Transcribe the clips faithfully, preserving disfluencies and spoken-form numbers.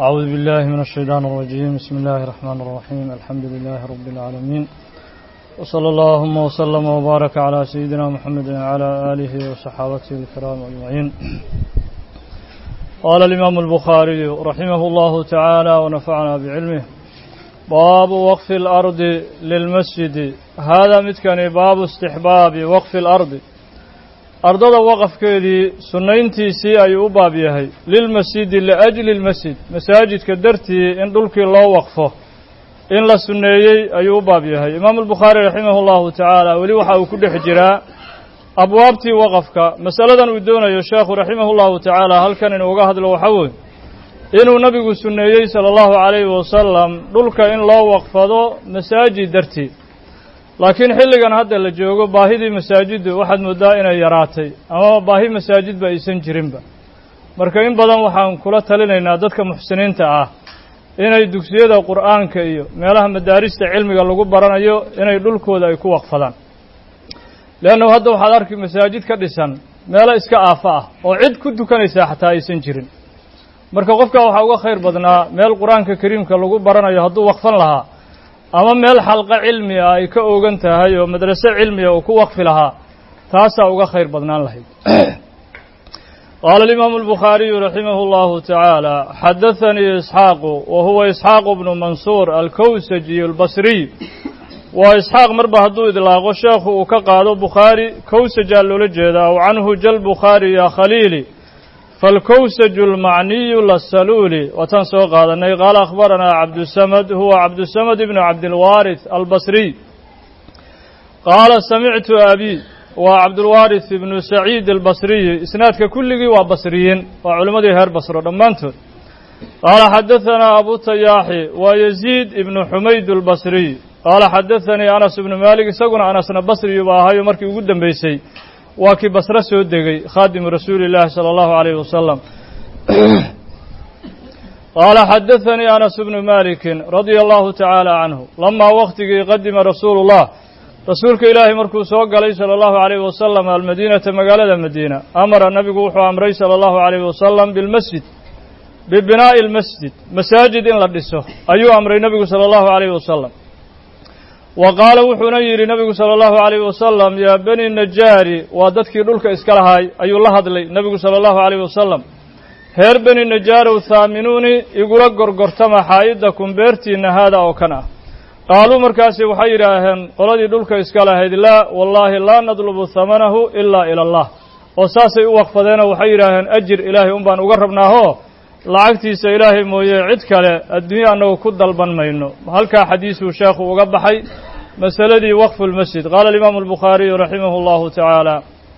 أعوذ بالله من الشيطان الرجيم. بسم الله الرحمن الرحيم. الحمد لله رب العالمين، وصلى اللهم وسلم وبارك على سيدنا محمد وعلى آله وصحابته الكرام أجمعين. قال الإمام البخاري رحمه الله تعالى ونفعنا بعلمه: باب وقف الأرض للمسجد. هذا متكني باب استحباب وقف الأرض. ardada waqafkeedii sunnayntiisii ayuu u baab yahay lilmasjidi liajli lmasjid, masaajidka dartii in dhulkii loo waqfo in la sunneeyey ayuu u baab yahay. imaamu albukhaari raximah allahu tacaala weli waxa uu ku dhex jiraa abwaabtii waqafka. masaladan uu doonayo sheekhu raximah llahu tacaala halkan inuuga hadlo waxaa weeye inuu nabigu sunneeyey sala allahu calayhi wasalam dhulka in loo waqfado masaajid dartii. laakiin xilligan hadda la joogo baahidii masaajiddu waxaad mooddaa inay yaraatay ama baahi masaajidba aysan jirinba. marka in badan waxaan kula talinaynaa dadka muxsiniinta ah inay dugsiyada qur'aanka iyo meelaha madaarista cilmiga lagu baranayo inay dhulkooda ay ku waqfadaan. leannahu hadda waxaad arki masaajid ka dhisan meelo iska aafa ah oo cid ku dukanaysaa xataa aysan jirin. marka qofka waxaa uga khayr badnaa meel qur-aanka kariimka lagu baranayo hadduu waqfan lahaa, ama meel xalqa cilmi ah ay ka ogan tahay oo madrase cilmiga uu ku waqfi lahaa, taasaa uga khayr badnaan lahayd. qaala alimaamu albukhaariyu raximah allahu tacaala: xadathanii isxaaqu wa huwa isxaaqu bnu mansuur alkowsajiyu albasriy. waa isxaaq marba hadduu idlaaqo sheekhu uu ka qaado bukhaari, kowsajaa loola jeedaa. aw canhu jal bukhaari ya khaliili falkowsaju almacniyu lasaluuli. waataan soo qaadanay. qaala akhbaranaa cabdusamad huwa cabdusamad ibnu cabdilwaarith albasriy. qaala samictu abi waa cabdulwaarith ibnu saciid albasriyi. isnaadka kulligii waa basriyiin, waa culimmadii reer basro dhammaantood. qaala xadahanaa abu tayaaxi waa yaziid ibnu xumayd albasriy. qaala xadathanii anas ibnu maalik. isaguna anasna basriyuba ahayo markii ugu dambeysay waa kii basre soo degay, khaadimu rasuuli llaahi sala allahu calayhi wasalam. qaala xadathanii anas bnu malikin radia allahu tacaala canhu lamaa waqtigii qadima rasuulu llah, rasuulka ilaahay markuu soo galay sala allahu calayhi wasalam almadiinata, magaalada madiina, amara nabigu wuxuu amray sala allahu calayhi wasalam bilmasjid, bibinaa'i almasjid, masaajid in la dhiso ayuu amray nabigu sala allahu calayhi wasalam. wa qaala wuxuuna yidhi nabigu sala allahu calayhi wasalam: yaa bani najaari, waa dadkii dhulka iska lahaay ayuu la hadlay nabigu sala allahu calayhi wasalam. reer beni najaarow, haaminuuni igula gorgortama xaa'idakum beertiinna haada oo kan ah. qaaluu markaasi waxay yidhaaheen qoladii dhulka iska lahayd: laa wallaahi laa nadlubu hamanahu ilaa ila allah. oo saasay u waqfadeenoo waxay yidhaaheen ajir ilaahay un baan uga rabnaahoo lacagtiisa ilaahay mooye cid kale adduunye annagu ku dalban mayno. halkaa xadiisuu sheekhu uga baxay masaladii waqfu lmasjid. qaala alimaamu albukhaariyu raximah allahu tacaala: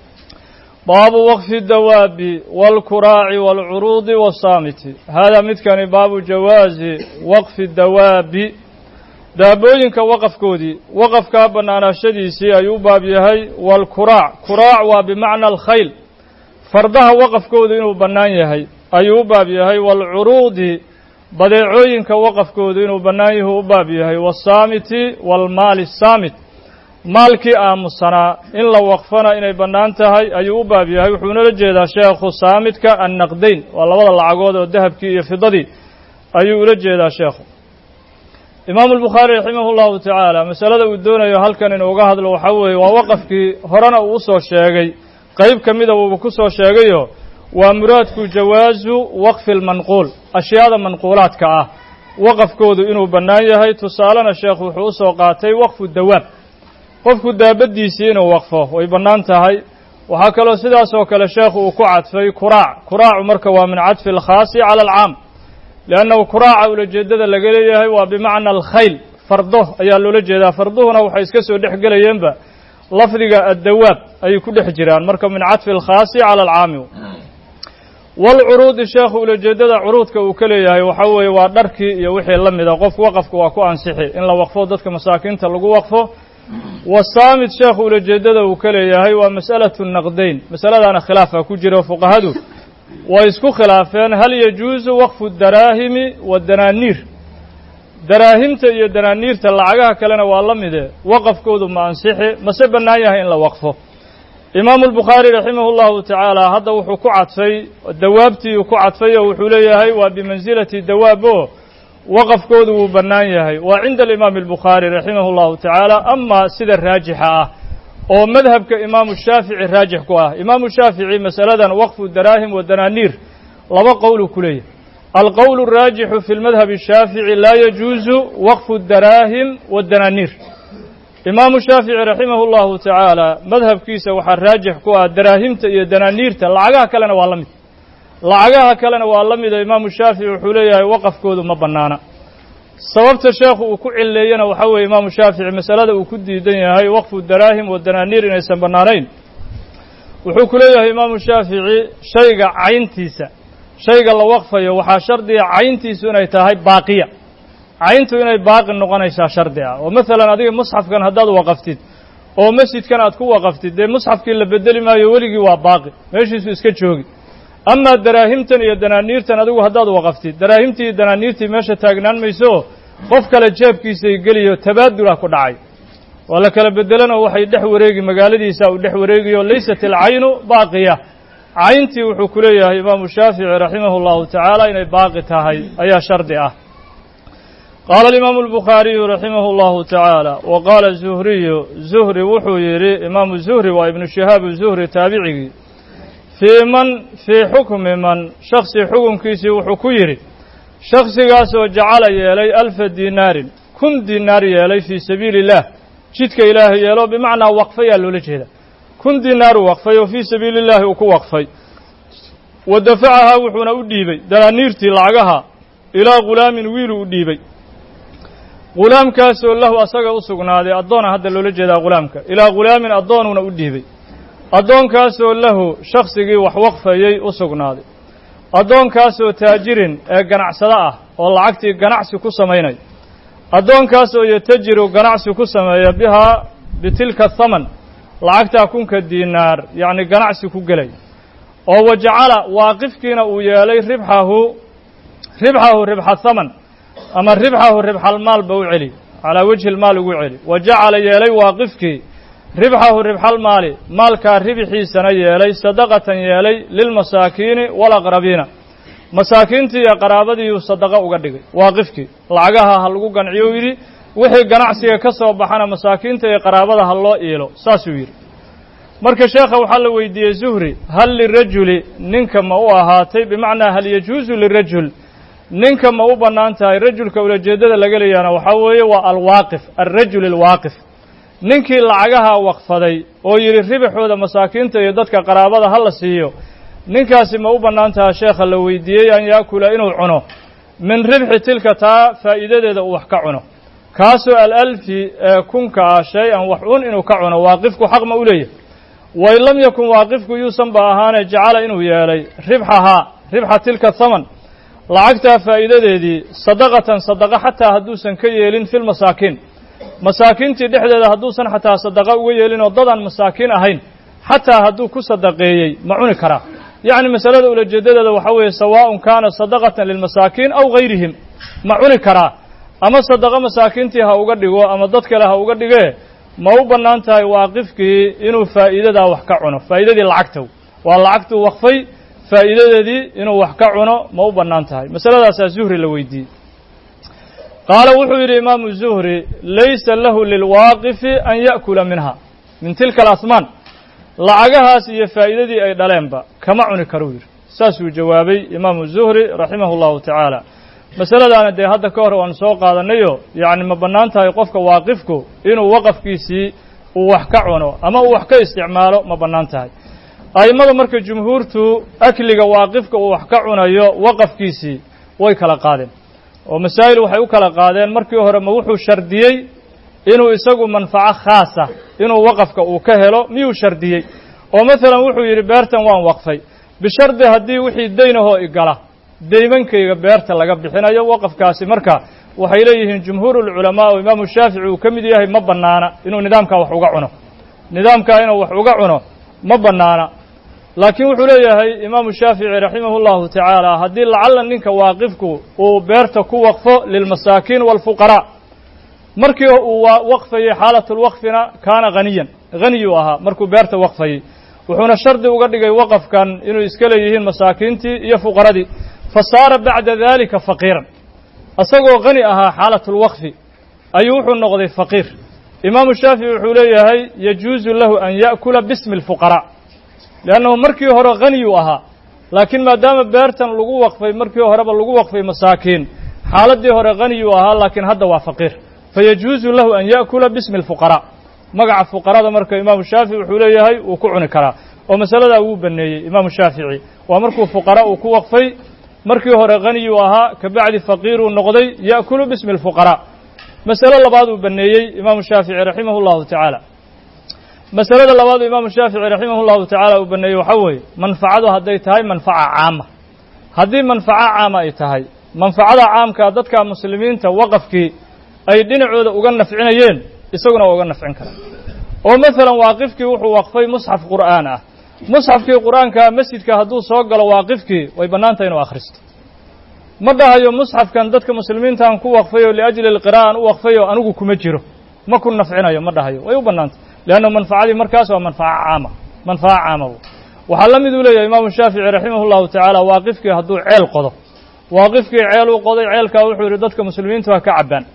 baabu waqfi dawaabi waalkuraaci waalcuruudi waasaamiti. haadaa midkani baabu jawaazi waqfi dawaabi, daabooyinka waqafkoodii, waqafkaa bannaanaashadiisii ayuu u baab yahay. waalkuraac, kuraac waa bimacna alkhayl, fardaha waqafkoodu inuu bannaan yahay ayuu u baab yahay. waalcuruudi, badeecooyinka waqafkoodu inuu bannaan yahu u baab yahay. waasaamiti waalmaali saamit, maalkii aamusanaa in la waqfana inay bannaan tahay ayuu u baab yahay. wuxuuna la jeedaa sheekhu saamidka annaqdayn, waa labada lacagood oo dahabkii iyo fidadii ayuu ula jeedaa sheekhu. imaamu albukhaari raximah allahu tacaala masalada uu doonayo halkan inuuga hadlo waxaa weeye waa waqafkii horena uu usoo sheegay, qayb ka mida uuba ku soo sheegayo waa muraadku jawaazu waqfi almanquul, ashyaada manquulaadka ah waqafkoodu inuu bannaan yahay. tusaalena sheekhu wuxuu usoo qaatay waqfu dawaab, qofku daabaddiisii inuu waqfo way bannaan tahay. waxaa kaloo sidaas oo kale sheekhu uu ku cadfay kuraac. kuraacu marka waa min cadfi alkhaasi cala alcaam, liannahu kuraaca ulajeeddada laga leeyahay waa bimacna alkhayl, fardo ayaa loola jeedaa. farduhuna waxay iska soo dhex gelayeenba lafdiga addawaab ayay ku dhex jiraan, marka min cadfi alkhaasi cala alcaami. waalcuruudi, sheekhu ulajeeddada curuudka uu ka leeyahay waxaa weeye waa dharkii iyo wixii la mida. qof waqafka waa ku ansixi in la waqfo, dadka masaakiinta lagu waqfo. wasaamid, sheekhu ulajeeddada uu ka leeyahay waa mas'alatu naqdayn. masaladaana khilaafa ku jiro, fuqahadu way isku khilaafeen hal yajuusu waqfu daraahimi wadanaaniir. daraahimta iyo danaaniirta lacagaha kalena waa la mide, waqafkoodu ma ansixi mase bannaan yahay in la waqfo. imaamu albukhaari raximah allahu tacaala hadda wuxuu ku cadfay dawaabtii uu ku cadfay oo wuxuu leeyahay waa bimansilati dawaab oo waqafkoodu wuu bannaan yahay waa cinda alimaami albukhaari raximah allahu tacaala ama sida raajixa ah oo madhabka imaamu shaafici raajix ku ah imaamu shaafici masaladan waqfu daraahim wa danaaniir laba qowlu ku leeyahay alqowl الraajixu fi lmadhab الshaafici laa yajuuzu waqfu daraahim waddanaaniir imaamu shaafici raximah اllahu tacaala madhabkiisa waxaa raajix ku ah daraahimta iyo danaaniirta lacagaha kalena waa la mid lacagaha kalena waa la mida imaamu shaafici wuxuu leeyahay waqafkoodu ma bannaana sababta sheekhu uu ku cileeyana waxaa weeye imaamu shaafici masalada uu ku diidan yahay waqfu daraahim waddanaaniir inaysan bannaanayn wuxuu ku leeyahay imaamu shaafici shayga cayntiisa shayga la waqfayo waxaa shardiga cayntiisu inay tahay baaqiya cayntu inay baaqi noqonaysaa shardi ah oo masalan adiga musxafkan haddaad waqaftid oo masjidkan aad ku waqaftid dee musxafkii la bedeli maayo weligii waa baaqi meeshiisu iska joogi amaa daraahimtan iyo danaaniirtan adigu haddaad waqaftid daraahimtii iyo danaaniirtii meesha taagnaan mayso qof kale jeebkiisay geliyo tabaadula ku dhacay waa la kala bedelanoo waxay dhex wareegi magaaladiisa uu dhex wareegiyo laysat alcaynu baaqiya cayntii wuxuu ku leeyahay imaamu shaafici raximah اllahu tacaala inay baaqi tahay ayaa shardi ah qaala alimaamu albukhaariyu raximah اllahu tacaala wa qaala zuhriyu zuhri wuxuu yidhi imaamu zuhri waa ibnu shihaab zuhri taabicigii fii man fii xukmi man shaksi xukunkiisii wuxuu ku yidhi shaksigaasoo jacala yeelay alfa dinaarin kun dinaar yeelay fii sabiili اllah jidka ilaahay yeelo bimacnaa waqfayaa loola jeeda kun dinaaru waqfay oo fii sabiili اllahi uu ku waqfay wa dafacahaa wuxuuna u dhiibay danaaniirtii lacagaha ilaa ghulaamin wiiluu u dhiibay ghulaamkaasoo lahu asaga u sugnaaday addoona hadda loola jeedaa ghulaamka ilaa ghulaamin addoonuuna u dhiibay addoonkaasoo lahu shaksigii wax waqfayey u sugnaaday addoonkaasoo taajirin ee ganacsado ah oo lacagtii ganacsi ku samaynaya addoonkaasoo yatajiru ganacsi ku sameeya bihaa bitilka thaman lacagtaa kunka diinaar yacni ganacsi ku gelay oo wajacala waaqifkiina uu yeelay ribxahu ribxahu ribxa thaman ama ribxahu ribxalmaalba u celi calaa wajhi lmaal ugu celi wa jacala yeelay waaqifkii ribxahu ribxalmaali maalkaa ribxiisana yeelay sadaqatan yeelay lilmasaakiini walaqrabiina masaakiintii iyo qaraabadiiuu sadaqa uga dhigay waaqifkii lacagaha ha lagu ganciyo u yidhi wixii ganacsiga ka soo baxana masaakiinta iyo qaraabada ha loo iilo saasuu yidhi marka sheekha waxaa la weydiiyey zuhri hal lirajuli ninka ma u ahaatay bimacnaa hal yajuusu lirajul ninka ma u bannaan tahay rajulka ulajeeddada laga leeyahana waxaa weeye waa alwaaqif alrajul alwaaqif ninkii lacagaha waqfaday oo yidhi ribxooda masaakiinta iyo dadka qaraabada ha la siiyo ninkaasi ma u bannaan taha sheekha la weydiiyey an yaakula inuu cuno min ribxi tilka taa faa'iidadeeda uu wax ka cuno kaasoo alalfi ee kunka ah shay-an wax un inuu ka cuno waaqifku xaq ma u leeyahay wain lam yakun waaqifku yuusan ba ahaane jacala inuu yeelay ribxahaa ribxa tilka thaman lacagtaa faa'iidadeedii sadaqatan sadaqa xataa hadduusan ka yeelin fi lmasaakiin masaakiintii dhexdeeda hadduusan xataa sadaqa uga yeelin oo dadaan masaakiin ahayn xataa hadduu ku sadaqeeyey ma cuni karaa yacni masalada ulajeedadeeda waxaa weeye sawaaءun kaana sadaqatan lilmasaakiin aw gayrihim ma cuni karaa ama sadaqa masaakiintii ha uga dhigo ama dad kale ha uga dhigee ma u bannaan tahay waaqifkii inuu faa'iidadaa wax ka cuno faa'iidadii lacagtow waa lacagtuu waqfay faa'iidadeedii inuu wax ka cuno ma u bannaan tahay masaladaasaa zuhri la weydiiyey qaala wuxuu yidhi imaamu zuhri laysa lahu lilwaaqifi an ya'kula minha min tilka alasmaan lacagahaas iyo faa'iidadii ay dhaleenba kama cuni karuu yidhi saasuu jawaabay imaamu zuhri raximah allahu tacaala masaladaana dee hadda ka hor waanu soo qaadanayo yacni ma bannaan tahay qofka waaqifku inuu waqafkiisii uu wax ka cuno ama uu wax ka isticmaalo ma bannaan tahay a'immada marka jumhuurtu akliga waaqifka uu wax ka cunayo waqafkiisii way kala qaadeen oo masaa'il waxay u kala qaadeen markii hore ma wuxuu shardiyey inuu isagu manfaco khaasa inuu waqafka uu ka helo miyuu shardiyey oo masalan wuxuu yidhi beertan waan waqfay bishardi haddii wixii daynahoo igala deymankayga beerta laga bixinayo waqafkaasi marka waxay leeyihiin jumhuurulculamaa oo imaamu shaafici uu ka mid yahay ma bannaana inuu nidaamkaa wax uga cuno nidaamkaa inuu wax uga cuno ma bannaana laakiin wuxuu leeyahay imaamu shaafici raximahu llahu tacaala haddii lacalla ninka waaqifku uu beerta ku waqfo lilmasaakiin waalfuqaraa markii uu waqfayey xaalatulwaqfina kaana haniyan haniyuu ahaa markuu beerta waqfayey wuxuuna shardi uga dhigay waqafkan inuu iska leeyihiin masaakiintii iyo fuqaradii fasaara bacda dalika faqiiran asagoo qani ahaa xaalatulwaqfi ayuu wuxuu noqday faqiir imaamu shaafici wuxuu leeyahay yajuusu lahu an ya'kula bismi alfuqaraa liannahu markii hore haniyuu ahaa laakiin maadaama beertan lagu waqfay markii horeba lagu waqfay masaakiin xaaladdii hore haniyuu ahaa laakiin hadda waa faqiir fayajuusu lahu an ya'kula bismi alfuqaraa magaca fuqarada marka imaamu shaafici wuxuu leeyahay wuu ku cuni karaa oo masaladaa wuu baneeyey imaamu shaafici waa markuu fuqara uu ku waqfay markii hore haniyuu ahaa kabacdi faqiiruu noqday ya'kulu bismi alfuqaraa masalo labaad uu baneeyey imaamu shaafici raximah llahu tacaala masalada labaad uu imaamu shaafici raximah llahu tacaala uu baneeyey waxaa weeye manfacadu hadday tahay manfaca caama haddii manfaco caama ay tahay manfacada caamkaa dadka muslimiinta waqafkii ay dhinacooda uga nafcinayeen isaguna waa uga nafcin karaa oo maalan waaqifkii wuxuu waqfay musxaf qur'aan ah musxafkii qur'aankaa masjidka hadduu soo galo waaqifkii way bannaantahay inuu akhristo ma dhahayo musxafkan dadka muslimiintaan ku waqfay oo liajli alqira'an u waqfay oo anigu kuma jiro ma ku nafcinayo ma dhahayo way u bannaantay leanna manfacadii markaas waa manfaco caama manfaco caama waxaa la mid uu leeyahay imaamu shaafici raximah llahu tacaala waaqifkii hadduu ceel qodo waaqifkii ceel u qoday ceelkaa wuxuu yidhi dadka muslimiintu ha ka cabbaan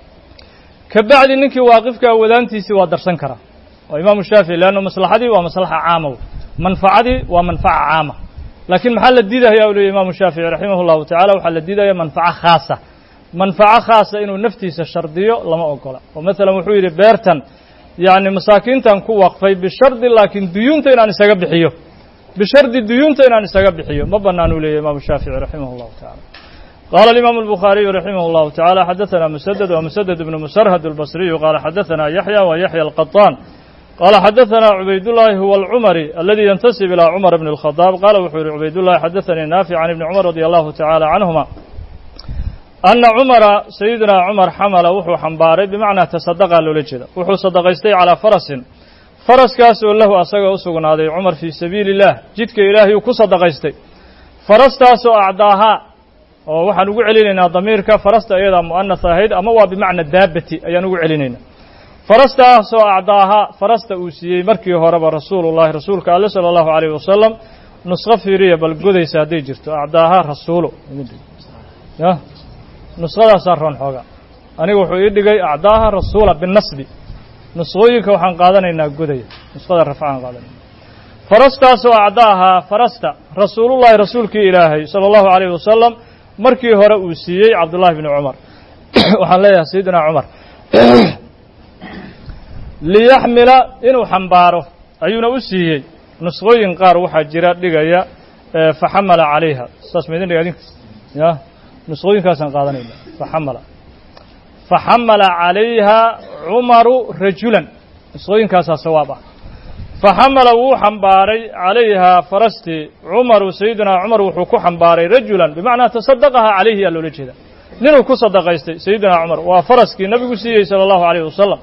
kabacdi ninkii waaqifkaa wadaantiisii waa darsan karaa waa imaamu shaafici leanna maslaxadii waa maslaxa caama manfacadii waa manfaca caama laakiin maxaa la diidaya u leeyahy imaamu shaafici raximah llahu tacala waxaa la diidaya manfaco khaasa manfaco khaasa inuu naftiisa shardiyo lama ogola oo maalan wuxuu yidhi beertan yacni masaakiintan ku waqfay bishardi laakiin duyuunta inaan isaga bixiyo bishardi duyuunta inaan isaga bixiyo ma bannaan uu leeyahy imaamu shaafici raximah llahu tacala قال الإمام البخاري رحمه الله تعالى حدثنا مسدد ومسدد بن مسرهد البصري قال حدثنا يحيى ويحيى القطان قال حدثنا عبيد الله هو العمري الذي ينتسب إلى عمر بن الخطاب قال وحور عبيد الله حدثني نافع عن ابن عمر رضي الله تعالى عنهما أن عمر سيدنا عمر حمل وحو حنباري بمعنى تصدق لولجد وحو صدقيستي على فرس فرس كاسو له أسقى أسقنا هذا عمر في سبيل الله جدك إلهي وكصدقيستي فرس تاسو أعداها oo waxaan ugu celinaynaa damiirka farasta iyada mu'annas ahayd ama waa bimacna daabati ayaan ugu celinaynaa farastaasoo acdaaha farasta uu siiyey markii horeba rasuulullahi rasuulka alle sala allahu calayhi wasalam nusqo fiiriya bal godaysa hadday jirto acdaaha rasuulo ya nusqadaasaa roon xooga aniga wuxuu ii dhigay acdaaha rasuula binasbi nusqooyinka waxaan qaadanaynaa godaya nusqada rafcaan qaadanayna farastaasoo acdaaha farasta rasuulullahi rasuulkii ilaahay sala allahu calayhi wasalam markii hore uu siiyey cabdullahi bni cumar waxaan leeyahay sayidina cumar liyaxmila inuu xambaaro ayuuna u siiyey nusqooyin qaar waxaa jira dhigaya faxamala calayha saas ma idin dhiga idinka ya nusqooyinkaasaan qaadanayna faxamala faxamala calayha cumaru rajulan nusqooyinkaasaa sawaab ah faxamala wuu xambaaray calayhaa farastii cumaru sayidinaa cumar wuxuu ku xambaaray rajulan bimacnaa tasadaqaha calayhi yaa loola jeeda ninuu ku sadaqaystay sayidinaa cumar waa faraskii nabigu siiyey sala allahu calayhi wasalam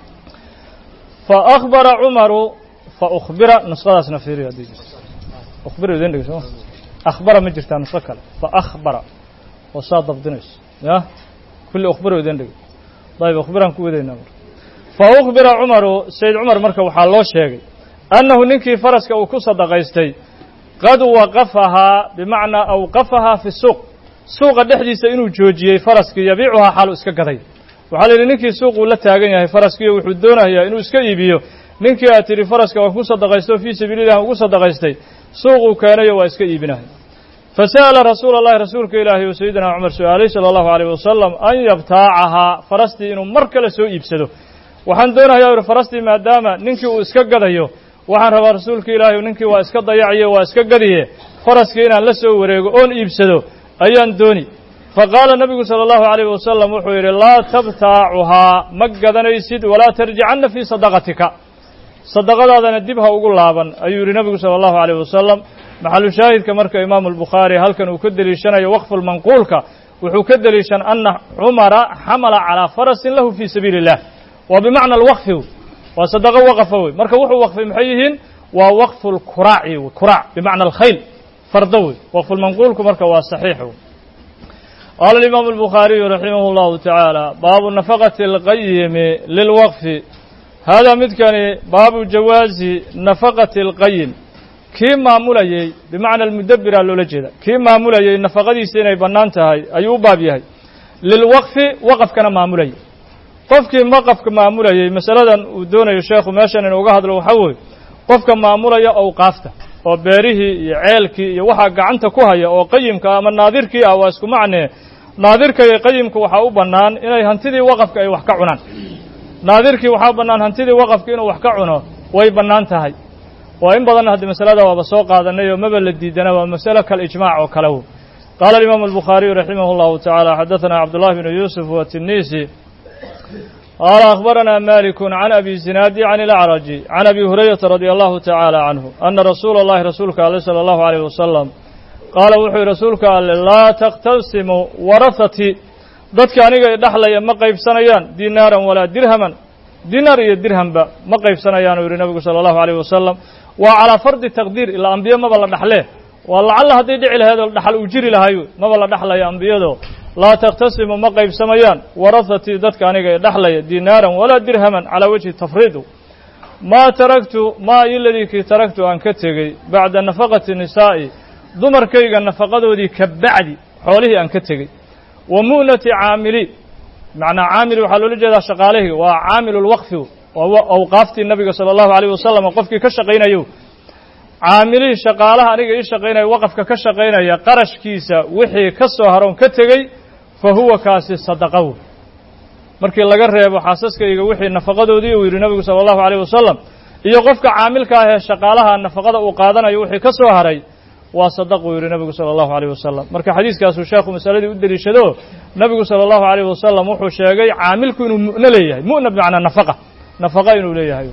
fa akhbara cumaru fa ukhbira nusqadaasna fiiriyo haddii jirto ukhbira idin dhigi sooma akhbara ma jirtaa nusqo kale fa akhbara oo saa dabdinayso ya kulli ukhbira idin dhigi dayib ukhbiraan ku wadaynaa marka fa ukhbira cumaru sayid cumar marka waxaa loo sheegay annahu ninkii faraska uu ku sadaqaystay qad waqafahaa bimacnaa awqafahaa fi suuq suuqa dhexdiisa inuu joojiyey faraskii yabiicuhaa xaalu iska gaday waxaa la yidhi ninkii suuquu la taagan yahay faraskiiyo wuxuu doonayaa inuu iska iibiyo ninkii aad tidhi faraska waa ku sadaqaysto fii sabiililah ugu sadaqaystay suuquu keenayo waa iska iibinahay fasa'ala rasuula allahi rasuulka ilaahi oo sayidina cumar su-aalay sala allahu calayh wasalam an yabtaacahaa farastii inuu mar kale soo iibsado waxaan doonayaa uri farastii maadaama ninkii uu iska gadayo waxaan rabaa rasuulka ilaahi ninkii waa iska dayaciye waa iska gadiye faraskii inaan la soo wareego oon iibsado ayaan dooni faqaala nabigu sala allahu calayhi wasalam wuxuu yidhi laa tabtaacuhaa ma gadanaysid walaa tarjicanna fii sadaqatika sadaqadaadana dib ha ugu laaban ayuu yidhi nabigu sala allahu calayhi wasalam maxalu shaahidka marka imaamu albukhaari halkan uu ka deliishanayo waqfulmanquulka wuxuu ka deliishan ana cumara xamala calaa farasin lahu fii sabiili illah waa bimacna alwaqfi waa sadaqo waqafa wey marka wuxuu waqfay maxay yihiin waa waqfu lkuraaci wey kuraac bimacna alkhayl fardo wey waqfulmanquulku marka waa saxiix wey qaala alimaamu albukhaariyu raximah allahu tacaala baabu nafaqati alqayimi lilwaqfi haadaa midkani baabu jawaazi nafaqati alqayim kii maamulayay bimacna almudabbira loola jeeda kii maamulayay nafaqadiisa inay bannaan tahay ayuu u baab yahay lilwaqfi waqafkana maamulayay qofkii waqafka maamulayay masaladan uu doonayo sheekhu meeshan inuu uga hadlo waxaa weeye qofka maamulaya awqaafta oo beerihii iyo ceelkii iyo waxaa gacanta ku haya oo qayimka ama naadirkii ah waa isku macnee naadirka iyo qayimka waxaa u bannaan inay hantidii waqafka ay wax ka cunaan naadirkii waxaa bannaan hantidii waqafka inuu wax ka cuno way bannaan tahay waa in badanna haddii masalada waaba soo qaadanay oo maba la diidana waa masalo kalijmaac oo kale wey qaala alimaamu albukhaariyu raximah allahu tacaala xadaثana cabdullahi bnu yuusuf watinisi qaala akhbarana maliku can abi zinaadi can ilacraji can abi hurayrata radia allahu tacaala canhu ana rasuula allahi rasuulka ale sala allahu alayh wasalam qaala wuxuu yihi rasuulka alle laa takhtasimu warahati dadka aniga i dhexlaya ma qaybsanayaan dinaaran walaa dirhaman dinaar iyo dirhamba ma qaybsanayaan uu yihi nabigu sala allahu alayh wasalam waa calaa fardi taqdiir ilaa ambiye maba la dhaxlee waa lacalla hadday dhici lahayd oo dhaxal uu jiri lahayo maba la dhaxlaya ambiyado laa takhtasimu ma qaybsamayaan warahatii dadka aniga i dhexlaya dinaaran walaa dirhaman calaa wajhi tafriidu maa taraktu maa iladii kii taraktu aan ka tegey bacda nafaqati nisaa'i dumarkayga nafaqadoodii ka bacdi xoolihii aan ka tegey wa mu'nati caamili macnaa caamili waxaa loola jeedaa shaqaalihii waa caamilulwaqfi waa awqaaftii nabiga sala allahu alayh wasalam qofkii ka shaqaynayo caamilihii shaqaalaha aniga ii shaqaynaya waqafka ka shaqaynaya qarashkiisa wixii ka soo haroon ka tegey fa huwa kaasi sadaqaw markii laga reebo xaasaskayga wixii nafaqadoodii uu yidhi nabigu sala allahu alayh wasalam iyo qofka caamilka ah ee shaqaalaha nafaqada uu qaadanayo wixii ka soo haray waa sadaquu yidhi nabigu sala allahu alayh wasalam marka xadiiskaasuu sheekhu masaladii u deliishado nabigu sala allahu alayh wasalam wuxuu sheegay caamilku inuu mu'no leeyahay mu'na bimacnaa nafaqa nafaqa inuu leeyahay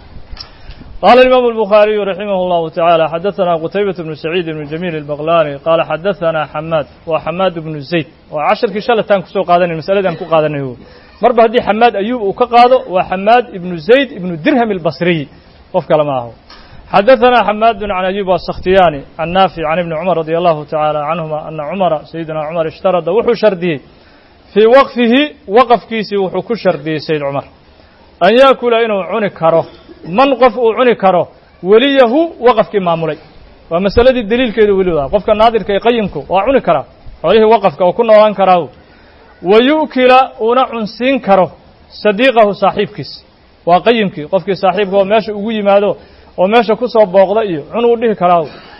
qaala alimaamu albukhaariyu raximah allahu tacaala xadaثana qutaybata bnu saciid ibnu jamiil albaqlani qaala xadaثana xamaad waa xamaad ibnu zayd waa casharkii shalataan kusoo qaadanay masaladii aan ku qaadanay marba haddii xamaad ayuub uu ka qaado waa xamaad ibnu zayd ibnu dirham albasriyi qof kale ma aho xadaثana xamaadun can ayuub asakhtiyaani can naafic can ibni cumar radi allahu tacaala canhuma ana cumara sayidina cumar ishtarada wuxuu shardiyey fii waqfihi waqafkiisii wuxuu ku shardiyey sayid cumar an yaakula inuu cuni karo man qof uu cuni karo weliyahu waqafkii maamulay waa masaladii deliilkeeda weli waa qofka naadirka ee qayimku waa cuni karaa xoolihii waqafka oo ku noolaan karaa wa yu'kila uuna cunsiin karo sadiiqahu saaxiibkiis waa qayimkii qofkii saaxiibka oo meesha ugu yimaado oo meesha ku soo booqda iyo cun uu dhihi karaa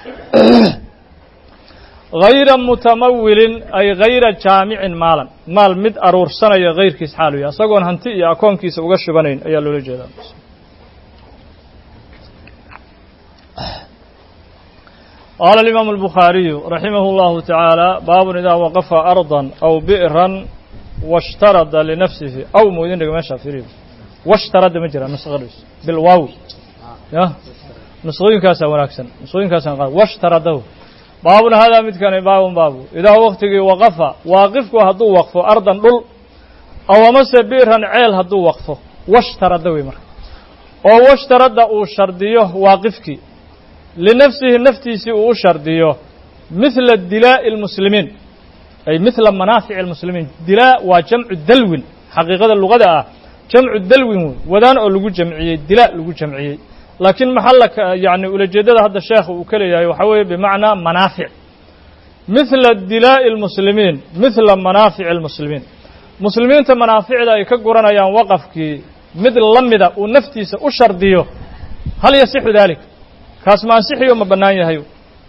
hayra mutamawilin ay hayra jaamicin maalan maal mid aruursanaya hayrkiis xaalu yahay isagoon hanti iyo akoonkiisa uga shubanayn ayaa loola jeedaa qaala alimaamu albukhaariyu raximah allahu tacaala baabun idaa waqafa ardan aw bi'ran washtarada linafsihi aw muu idin dhiga meeshaa fiiriyo washtarada ma jira nusqadiis bilwaawi ya nusqooyinkaasaa wanaagsan nusqooyinkaasaan qaad washtaradahu baabun hadaa midkani baabun baabu idaa waqtigii waqafa waaqifku hadduu waqfo ardan dhul aw amase bi'ran ceel hadduu waqfo washtarada wey marka oo washtarada uu shardiyo waaqifkii linafsihi naftiisii uu u shardiyo mithla dilaa'i almuslimiin ay mithla manaafici almuslimiin dilaa waa jamcu dalwin xaqiiqada lugada ah jamcu dalwin wey wadaan oo lagu jamciyey dilaa lagu jamciyey laakiin maxallaka yacni ulajeeddada hadda sheekha uu ka leeyahay waxaa weeye bimacnaa manaafic mithla dilaa'i almuslimiin mithla manaafici almuslimiin muslimiinta manaaficda ay ka guranayaan waqafkii mid la mida uu naftiisa u shardiyo hal yasixu dalik kaas ma ansixiyo ma bannaan yahay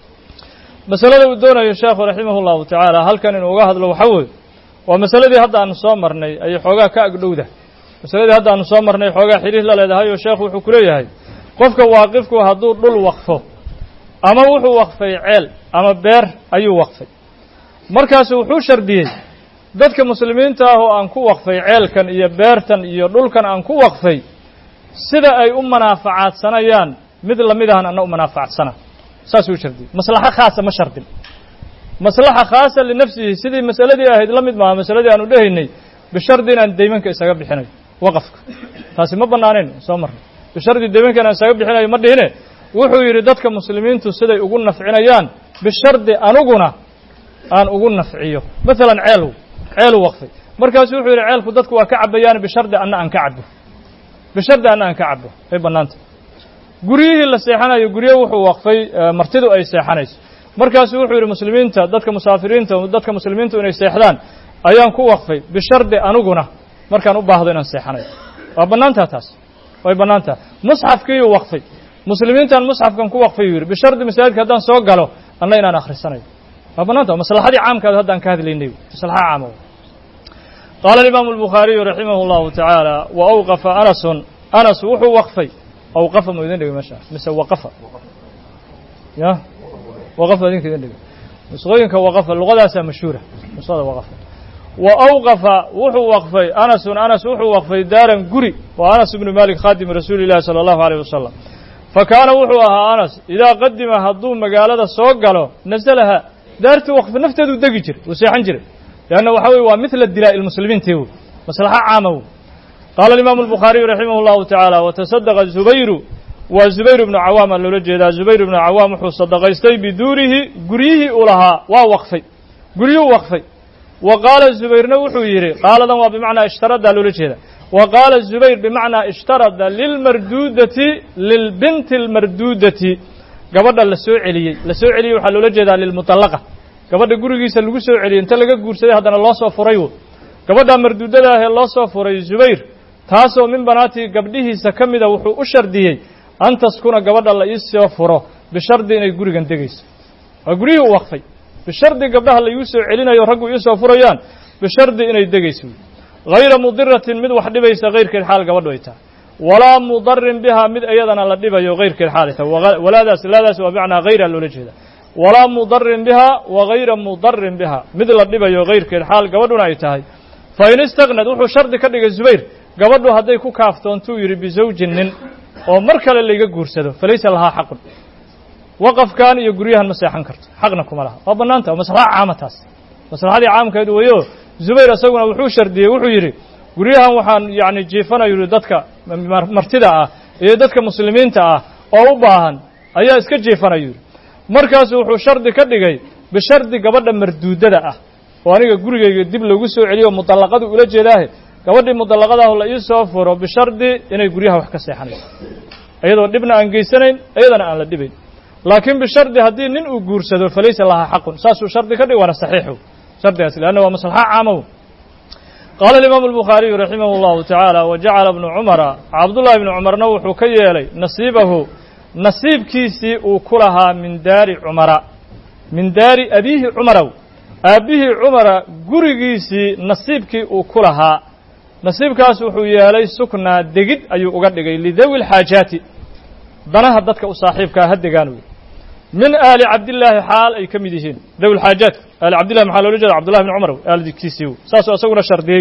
masalada uu doonayo sheekhu raximah allahu tacaala halkan inuu uga hadlo waxaa weeye waa masaladii hadda aanu soo marnay ayay xoogaa ka agdhowda masaladii hadda aanu soo marnay xoogaa xiriir la leedahay oo sheekhu wuxuu ku leeyahay qofka waaqifku hadduu dhul waqfo ama wuxuu waqfay ceel ama beer ayuu waqfay markaasu wuxuu shardiyey dadka muslimiinta ah oo aan ku waqfay ceelkan iyo beertan iyo dhulkan aan ku waqfay sida ay u manaafacaadsanayaan mid lamid ahan anna u manaafacadsana saasuu shardiyey maslaxo khaasa ma shardin maslaxa khaasa linafsihi sidii masaladii ahayd la mid maaha masaladii aanu dhehaynay bishardi inaan deymanka isaga bixinayo waqafka taasi ma bannaanayn soo marnay bishardi deymanka inaan isaga bixinayo ma dhihine wuxuu yidhi dadka muslimiintu siday ugu nafcinayaan bishardi aniguna aan ugu nafciyo maalan ceelow ceelu waqfay markaasu wuxuu yidhi ceelku dadku waa ka cabbayaan bishardi anna aan ka cabbo bishardi anna aan ka cabbo ay bannaanta guryihii la seexanayo guryo wuxuu waqfay martidu ay seexanayso markaasuu wuxuu yidhi muslimiinta dadka musaafiriinta dadka muslimiintu inay seexdaan ayaan ku waqfay bishardi aniguna markaan u baahdo inaan seexanayo waa bannaantaa taas way bannaantaa musxafkiiyuu waqfay muslimiintaan musxafkan ku waqfay yidhi bishardi masaajidka haddaan soo galo anna inaan akhrisanayo waa bannaanta maslaxadii caamkaada haddaan ka hadlaynay maslaxa caama qaala alimaamu albukhaariyu raximah allahu tacaala wa awqafa anasun anas wuxuu waqfay awqafa mu idin dhigay meesha mise waqafa ya waqafa idinka idin dhigay nusqooyinka waqafa luqadaasaa mashhuura nusqada waqafa wa awqafa wuxuu waqfay anasun anas wuxuu waqfay daaran guri waa anas ibnu malik khaadimi rasuuli illahi sala allahu alayh wasalam fa kaana wuxuu ahaa anas idaa qadima hadduu magaalada soo galo nasalaha daartii waqfi nafteedu degi jiray uu seexan jiray leanna waxa weye waa midla dilaa'i lmuslimiinti wey maslaxa caama wey qaala alimaamu albukhaariyu raximah allahu tacaala watasadaqa zubayru waa zubayr ibnu cawaam aa loola jeedaa zubayr ibnu cawaam wuxuu sadaqaystay biduurihi guryihii uu lahaa waa waqfay guryuu waqfay wa qaala zubayrna wuxuu yidhi qaaladan waa bimacnaa ishtarada loola jeeda wa qaala zubayr bimacnaa ishtarada lilmarduudati lilbinti almarduudati gabadha la soo celiyey la soo celiyey waxaa loola jeedaa lilmutallaqa gabadha gurigiisa lagu soo celiyey inta laga guursaday haddana loo soo furay wo gabadha marduudada ahee loo soo furay zubayr taasoo min banaatii gabdhihiisa ka mida wuxuu u shardiyey an taskuna gabadha la ii soo furo bishardi inay gurigan degayso waa guryihii u waqfay bishardi gabdhaha la igu soo celinayo raggu ii soo furayaan bishardi inay degayso hayra mudiratin mid wax dhibaysa hayrkeed xaal gabadhu ay tahay walaa mudarin bihaa mid iyadana la dhibayo hayrkeed xaal ay tahay walaadaas laadaas waa bimacnaa hayra loola jeeda walaa mudarin bihaa wa hayra mudarin bihaa mid la dhibayo hayrkeed xaal gabadhuna ay tahay fa in istagnad wuxuu shardi ka dhigay zubayr gabadhu hadday ku kaaftoontuu yidhi bisawjin nin oo mar kale layga guursado falaysa lahaa xaqun waqafkan iyo guryahan ma seexan karto xaqna kuma laha waa bannaanta waa maslaxa caama taas maslaxadii caamkeedu weyo zubayr isaguna wuxuu shardiyey wuxuu yidhi guryahan waxaan yacni jiifanayo yidhi dadka martida ah iyo dadka muslimiinta ah oo u baahan ayaa iska jiifanayo yidhi markaasuu wuxuu shardi ka dhigay bishardi gabadha marduudada ah oo aniga gurigayga dib loogu soo celiyo mudallaqadu ula jeedaahe gabadhii mudallaqadaah la ii soo furo bishardi inay guryaha wax ka seexanayso iyadoo dhibna aan geysanayn iyadana aan la dhibayn laakiin bishardi haddii nin uu guursado falaysa lahaa xaqun saasuu shardi ka dhig waana saxiixu shardigaas leanna waa maslaxa caamaw qaala alimaamu albukhaariyu raximah allahu tacaala wa jacala ibnu cumara cabdullahi ibnu cumarna wuxuu ka yeelay nasiibahu nasiibkiisii uu ku lahaa min daari cumara min daari abiihi cumarow aabbihii cumara gurigiisii nasiibkii uu ku lahaa nasiibkaas wuxuu yeelay suknaa degid ayuu uga dhigay lidawi lxaajaati danaha dadka u saaxiibkaa ha degaan wey min aali cabdillaahi xaal ay ka mid yihiin dawi lxaajaat aali cabdillahi maxaa loola jeeda cabdullahi bni cumar aalkiisii saasuu isaguna shardiyey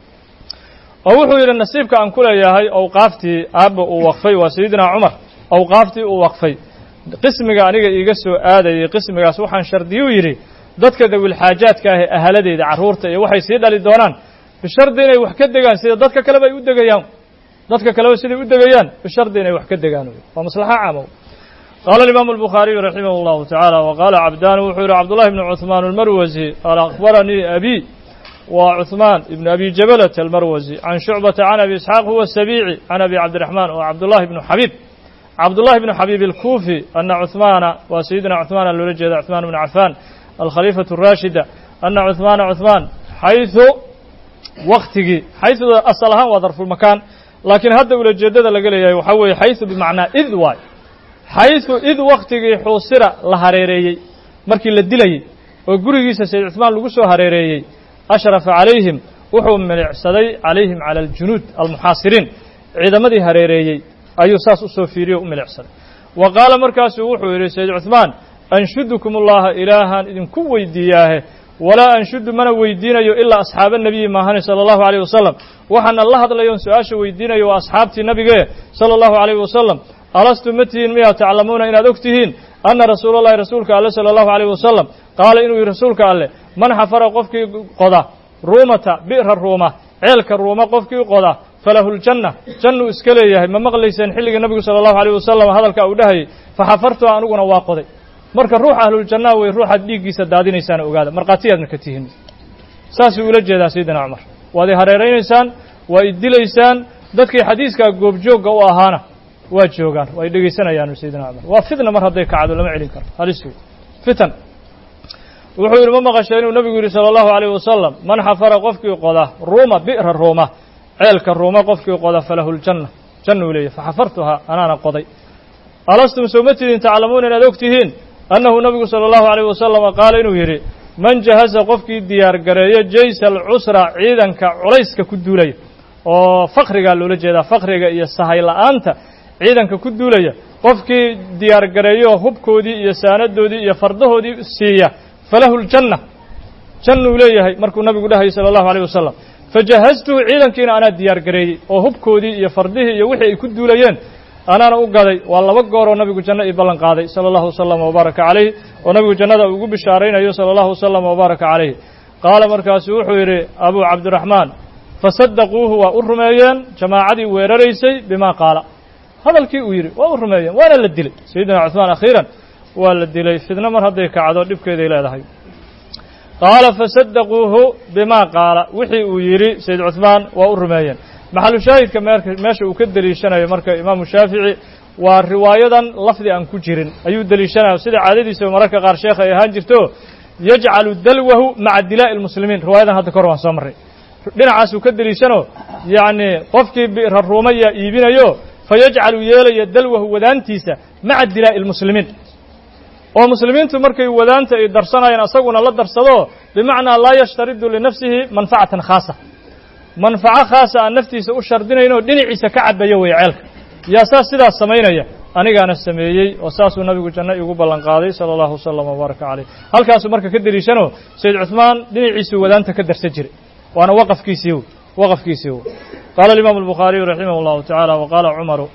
oo wuxuu yidhi nasiibka aan ku leeyahay awqaaftii aabba uu waqfay waa sayidina cumar awqaaftii uu waqfay qismiga aniga iiga soo aadayay qismigaas waxaan shardiyuu yidhi dadka dawilxaajaadka ah ee ahaladeeda carruurta iyo waxay sii dhali doonaan bishardi inay wax ka degaan sida dadka kaleba ay u degayaan dadka kaleba siday u degayaan bishardi inay wax ka degaan waa maslaxa caama qaala alimaamu albukhaariyu raximah allahu tacaala wa qaala cabdaanu wuxuu yidhi cabdullahi ibnu cuhmaan almarwasi qaala akhbaranii abi waa cuhmaan ibnu abi jabalata almarwasi can shucbata can abi isxaaq huwa sabiici can abi cabdiraxmaan wa cabdullahi ibnu xabiib cabdullahi ibnu xabiib alkuufi ana cuhmaana waa sayidina cuhmaana loola jeeda cuhmaan ibnu cafaan alkhaliifatu araashida ana cuhmaana cuhmaan xayثu waktigii xayثuda asal ahaan waa darfulmakaan laakiin hadda ulajeedada laga leeyahay waxaa weeye xayثu bimacnaa id waay xayثu id waktigii xuusira la hareereeyey markii la dilayey oo gurigiisa sayid cuثmaan lagu soo hareereeyey ashrafa calayhim wuxuu milicsaday calayhim cala aljunuud almuxaasiriin ciidamadii hareereeyey ayuu saas u soo fiiriyey o u milicsaday wa qaala markaasuu wuxuu yidhi sayid cuثmaan anshudukum ullaha ilaahaan idinku weydiiyaahe walaa anshudu mana weydiinayo ilaa asxaaba nebiyi maahane sala allahu alayh wasalam waxaana la hadlayoon su-aasha weydiinayo waa asxaabtii nabigee sala allahu alayh wasalam alastu ma tihiin miyaa taclamuuna inaad og tihiin anna rasuula allahi rasuulka alle sala allahu alayh wasalam qaala inuu yihi rasuulka alleh man xafara qofkii qoda ruumata bi'ra ruuma ceelka ruuma qofkii qoda falahu ljanna jannuu iska leeyahay ma maqlayseen xilliga nebigu sala allahu alayh wasalam hadalka uu dhahayay faxafartuha aniguna waa qoday marka ruux ahluljannaha wey ruuxaad dhiiggiisa daadinaysaan ogaada markhaatiyaadna ka tihiin saasuu ula jeedaa sayidina cumar waad i hareeraynaysaan waa i dilaysaan dadkii xadiiskaa goobjoogga u ahaana waa joogaan way dhegeysanayaan sayyidina cumar waa fitna mar hadday kacdo lama celin karo halisu fitan wuxuu yidhi ma maqashay inuu nabigu yidhi sala allahu alayh wasalam man xafara qofkii qoda ruuma bi'ra ruuma ceelka ruuma qofkii qoda falahu ljanna janna uu leeyahy faxafartuhaa anaana qoday alastum soo ma tidin taclamuuna inaad og tihiin annahu nabigu sala allahu alayh wasalama qaala inuu yidhi man jahaza qofkii diyaar gareeyo jaysa alcusra ciidanka culayska ku duulaya oo fakrigaa loola jeedaa fakriga iyo sahay la'aanta ciidanka ku duulaya qofkii diyaar gareeyo hubkoodii iyo saanadoodii iyo fardahoodii siiya falahu ljanna janna uu leeyahay markuu nabigu dhahayay sala allahu alayh wasalam fajahaztuhu ciidankiina anaa diyaar gareeyey oo hubkoodii iyo fardihii iyo wixii ay ku duulayeen anaana u gaday waa laba gooroo nabigu janno ii ballan qaaday sala allahu wasalam wabaaraka calayh oo nabigu jannada ugu bishaaraynayo sala allahu wasalam wabaaraka calayh qaala markaasuu wuxuu yidhi abuu cabdiraxmaan fasaddaquuhu waa u rumeeyeen jamaacadii weeraraysay bimaa qaala hadalkii uu yidhi waa u rumeeyeen waana la dilay sayidina cuثmaan akhiiran waa la dilay fidno mar hadday kacdo dhibkeeday leedahay qaala fasaddaquuhu bimaa qaala wixii uu yidhi sayid cuثmaan waa u rumeeyeen maxalu shaahidka meesha uu ka deliishanayo marka imaamu shaafici waa riwaayadan lafdi aan ku jirin ayuu deliishanaya sida caadadiisa mararka qaar sheekh ay ahaan jirto yajcalu dalwahu maca dilaa'i lmuslimiin riwaayadan hadda kahor waan soo marray dhinacaasuu ka deliishano yacni qofkii bi'ra ruumaya iibinayo fayajcalu yeelaya dalwahu wadaantiisa maca dilaa'i lmuslimiin oo muslimiintu markay wadaanta ay darsanayeen asaguna la darsado bimacnaa laa yashtaridu linafsihi manfacatan khaasa manfaco khaasa aan naftiisa u shardinaynoo dhinaciisa ka cabaya weeye ceelka yaa saas sidaas samaynaya anigaana sameeyey oo saasuu nabigu janno iigu ballan qaaday sala allahu wasalam wabaaraka calayh halkaasuu marka ka deliishano sayid cuثmaan dhinaciisuu wadaanta ka darsan jiray waana waqafkiisii wey waqafkiisii wey qaala alimaamu albukhaariyu raximah allahu tacaala wa qaala cumaru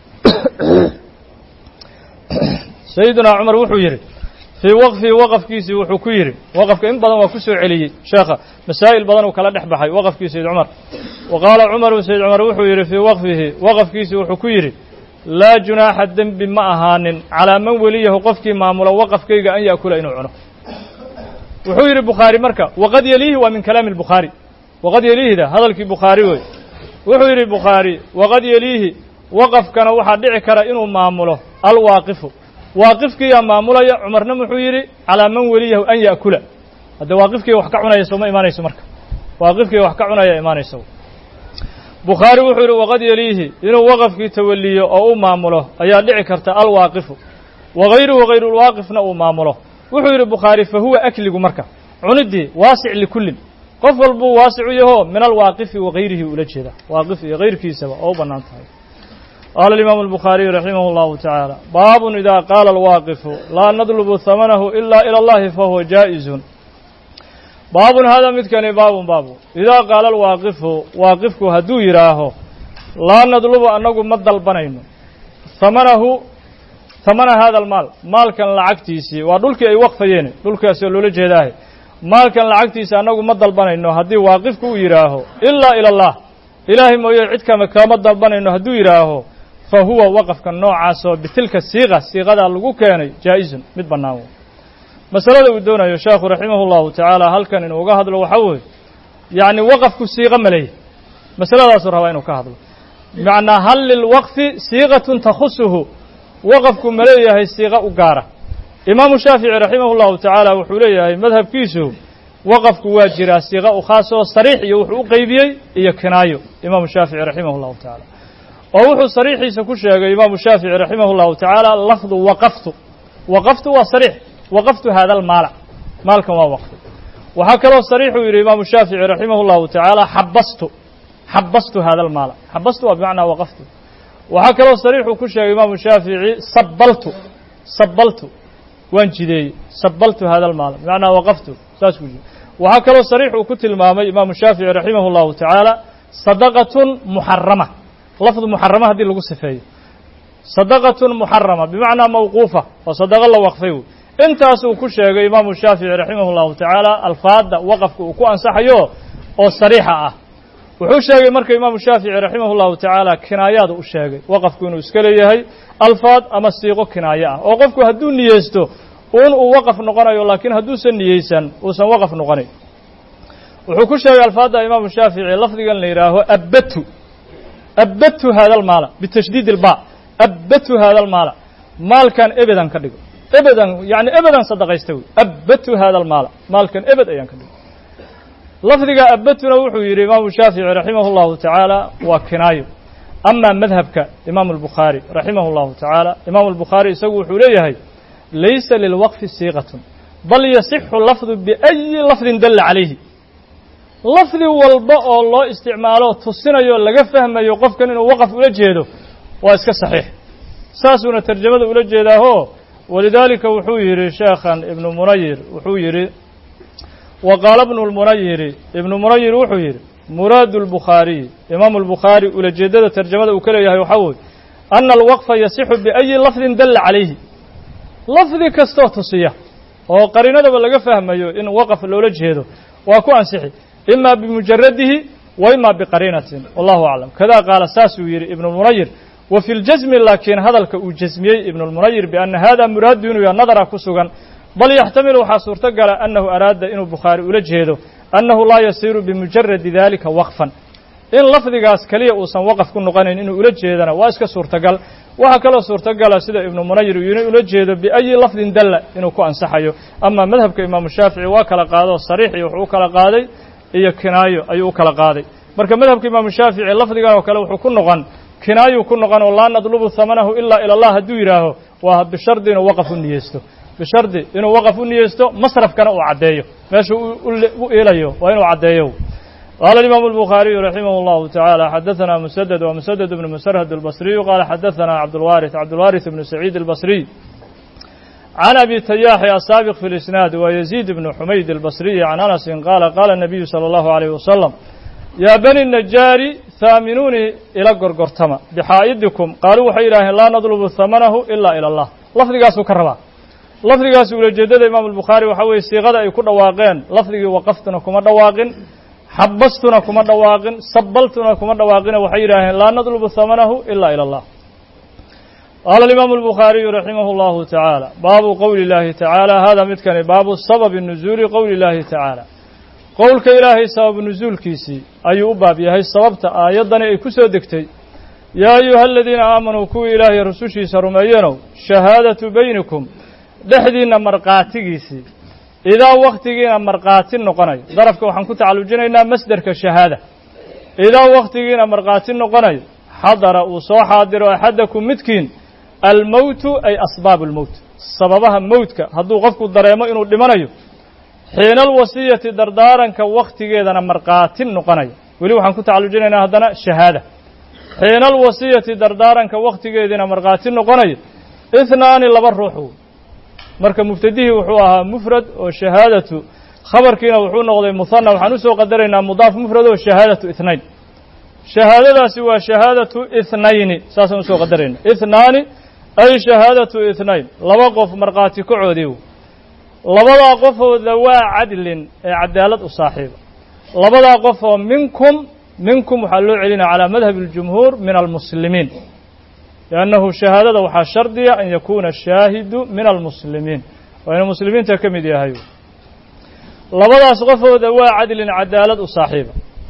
sayidunaa cumar wuxuu yidhi fii waqfii waqafkiisii wuxuu ku yidhi waqafka in badan waa ku soo celiyey sheekha masaa'il badan uu kala dhex baxay waqafkii sayid cumar wa qaala cumaru sayid cumar wuxuu yidhi fii waqfihi waqafkiisii wuxuu ku yidhi laa junaaxa dembi ma ahaanin calaa man weliyahu qofkii maamulo waqafkayga an ya'kula inuu cuno wuxuu yidhi bukhaari marka waqad yeliihi waa min kalaami albukhaari waqad yeliihida hadalkii bukhaari wey wuxuu yidhi bukhaari waqad yeliihi waqafkana waxaa dhici kara inuu maamulo alwaaqifu waaqifkiiyaa maamulaya cumarna muxuu yidhi calaa man weliyahu an ya'kula hadde waaqifkiiga wax ka cunaya sooma imaanayso marka waaqifkiiga wax ka cunaya imaanayso bukhaari wuxuu yidhi waqad yeliihi inuu waqafkii tawaliyo oo u maamulo ayaa dhici karta alwaaqifu wagayruhu hayrulwaaqifna uu maamulo wuxuu yidhi bukhaari fa huwa akligu marka cuniddii waasic likullin qof walbuu waasicu yaho min alwaaqifi wagayrihi ula jeeda waaqif iyo hayrkiisaba oo u bannaan tahay قال الإمام البخاري رحمه الله تعالى باب إذا قال الواقف لا نطلب ثمنه إلا إلى الله فهو جائز باب هذا مثل باب باب إذا قال الواقف واقفك هدو يراه لا نطلب أنه مدل بنين ثمنه ثمن هذا المال مال كان لعكتيسي ودولك أي وقفين دولك أسألوا لجهده مال كان لعكتيسي أنه مدل بنين هدي واقفك يراه إلا إلى الله إلهي ما يعدك مكان مدل بنين هدو يراه فهو وقف كالنوع عاسو بتلك الصيغة صيغة اللغو كاني جائز مد بناو مسألة ودونا يا شيخ رحمه الله تعالى هل كان إنه قهد له وحوه يعني وقف كصيغة مليه مسألة أصر هوين وكهد معنى هل للوقف صيغة تخصه وقف كمليه هي صيغة أقارة إمام الشافعي رحمه الله تعالى وحوليه هي مذهب كيسه وقف كواجرة صيغة خاصة صريح يوحو قيبي يكنايو إمام الشافعي رحمه الله تعالى ووحو صريحيسا كشيغا إمام الشافعي رحمه الله تعالى لفظ وقفت وقفت وصريح وقفت هذا المال مالك ووقفت وهكذا صريح يري إمام الشافعي رحمه الله تعالى حبست حبست هذا المال حبست بمعنى وقفت وهكذا صريح كشيغا إمام الشافعي صبلت صبلت وانجدي صبلت هذا المال بمعنى وقفت وهكذا صريح كتل إمام الشافعي رحمه الله تعالى صدقة محرمة لفظ محرمة هذه لغو سفاية صدقة محرمة بمعنى موقوفة وصدق الله وقفيه انت اسو كشيغا امام الشافعي رحمه الله تعالى الفاظ وقفك ku ansaxayo oo sariixa ah wuxuu sheegay marka imam الشافعي رحمه الله تعالى kinaayada u sheegay waqafku inuu iska leeyahay alfaad ama siiqo kinaaya ah oo qofku haduu niyeysto uun uu waqaf noqonayo laakiin haduu san niyeysan uu san waqaf noqonay wuxuu ku sheegay alfaada imam الشافعي lafdigan la yiraahdo abatu أبدت هذا المال بتشديد الباء أبت هذا المال مال كان أبدا كدقو أبدا يعني أبدا صدقيستوي أبت هذا المال مال كان أبدا أيان كدقو لفظك أبتنا وحو يري إمام الشافعي رحمه الله تعالى وكنايو أما مذهبك إمام البخاري رحمه الله تعالى إمام البخاري يسوي حليه ليس للوقف صيغة بل يصح اللفظ بأي لفظ دل عليه لفظ والباء الله استعماله تصنع يولغا فهم يوقف كان إنه وقف ولا جيده واسك صحيح ساسونا ترجمة ولا جيده هو ولذلك وحوير شيخا ابن منير وحوير وقال ابن المنير ابن منير وحوير مراد البخاري إمام البخاري ولا جيده ترجمة وكله يحول أن الوقف يصح بأي لفظ دل عليه لفظ كستو تصيه oo qarinada laga fahmayo in waqaf loola jeedo waa ku ansixi imma bimujarradihi wa imma biqarinatin wallahu a'lam kada qala sasu yiri ibn al-munayir wa fil jazm lakin hadalka uu jazmiyay ibn al-munayir bi anna hada muradun ya nadara kusugan bal yahtamilu waxa suurta gala annahu arada inuu bukhari ula jeedo annahu la yasiru bimujarrad dhalika waqfan in lafdigaas kaliya uu san waqaf ku noqonayn inuu ula jeedana waa iska suurta gal waxa kala suurta gala sida ibn munayir uu ula jeedo bi ay lafdin dalla inuu ku ansaxayo ama madhabka imam shaafici waa kala qaado sariix iyo wuxuu kala qaaday iyo kinaayo ayuu kala qaaday marka madhabka imam shaafici lafdigan oo kale wuxuu ku noqon kinaayo ku noqon oo la nadlubu thamanahu illa ila allah haduu yiraaho waa bishardi inuu waqaf u niyeysto bishardi inuu waqaf u niyeysto masrafkana uu cadeeyo meesha uu eelayo waa inuu cadeeyo قال الإمام البخاري رحمه الله تعالى حدثنا مسدد ومسدد بن مسرهد البصري قال حدثنا عبد الوارث عبد الوارث بن سعيد البصري عن أبي تياح السابق في الإسناد ويزيد بن حميد البصري عن أنس قال قال النبي صلى الله عليه وسلم يا بني النجار ثامنوني إلى قرقرتما بحائدكم قالوا حيراه لا نطلب ثمنه إلا إلى الله لفظ قاسو كربا لفظ قاسو لجدد الإمام البخاري وحوي الصيغة يكون دواقين لفظ وقفتنا كما دواقين حبستنا كما دواقن سبلتنا كما دواقن وحيراه لا نطلب ثمنه إلا إلى الله قال الإمام البخاري رحمه الله تعالى باب قول الله تعالى هذا متكن باب السبب النزول قول الله تعالى قولك إلهي سبب نزول كيسي أي باب يهي سببت آيضا كسو دكتي يا أيها الذين آمنوا كو إلهي رسوشي سرمينو شهادة بينكم دحدين مرقاتيسي إذا وقتينا مرقاتين نقناي ظرفك وحن كنت علوجنا مصدرك الشهادة إذا وقتينا مرقاتين نقناي حضر وصو حاضر أحدكم متكين الموت أي أسباب الموت سببها موتك هدو غفك الضريمة إنو لمنايو حين الوصية دردارا كوقتينا مرقاتين نقناي ولي وحن كنت علوجنا هدنا شهادة حين الوصية دردارا كوقتينا مرقاتين نقناي اثنان لبروحو marka mubtadihi wuxuu ahaa mufrad oo shahaadatu khabarkiina wuxuu noqday musanna waxaan u soo qadaraynaa mudaaf mufrad oo shahaadatu ithnayn shahaadadaasi waa shahaadatu ithnayn saasaan u soo qadaraynaa ithnaani ay shahaadatu ithnayn laba qof marqaati ku coodiyo labada qof oo dawaa cadlin ee cadaalad u saaxiiba labada qof oo minkum minkum waxa loo celinaa ala madhab al-jumhur min al-muslimiin لأنه شهادة وحا شرطية أن يكون الشاهد من المسلمين وإن المسلمين تكمد يا هيو لبدا سقفوا ذوى عدل عدالة صاحبة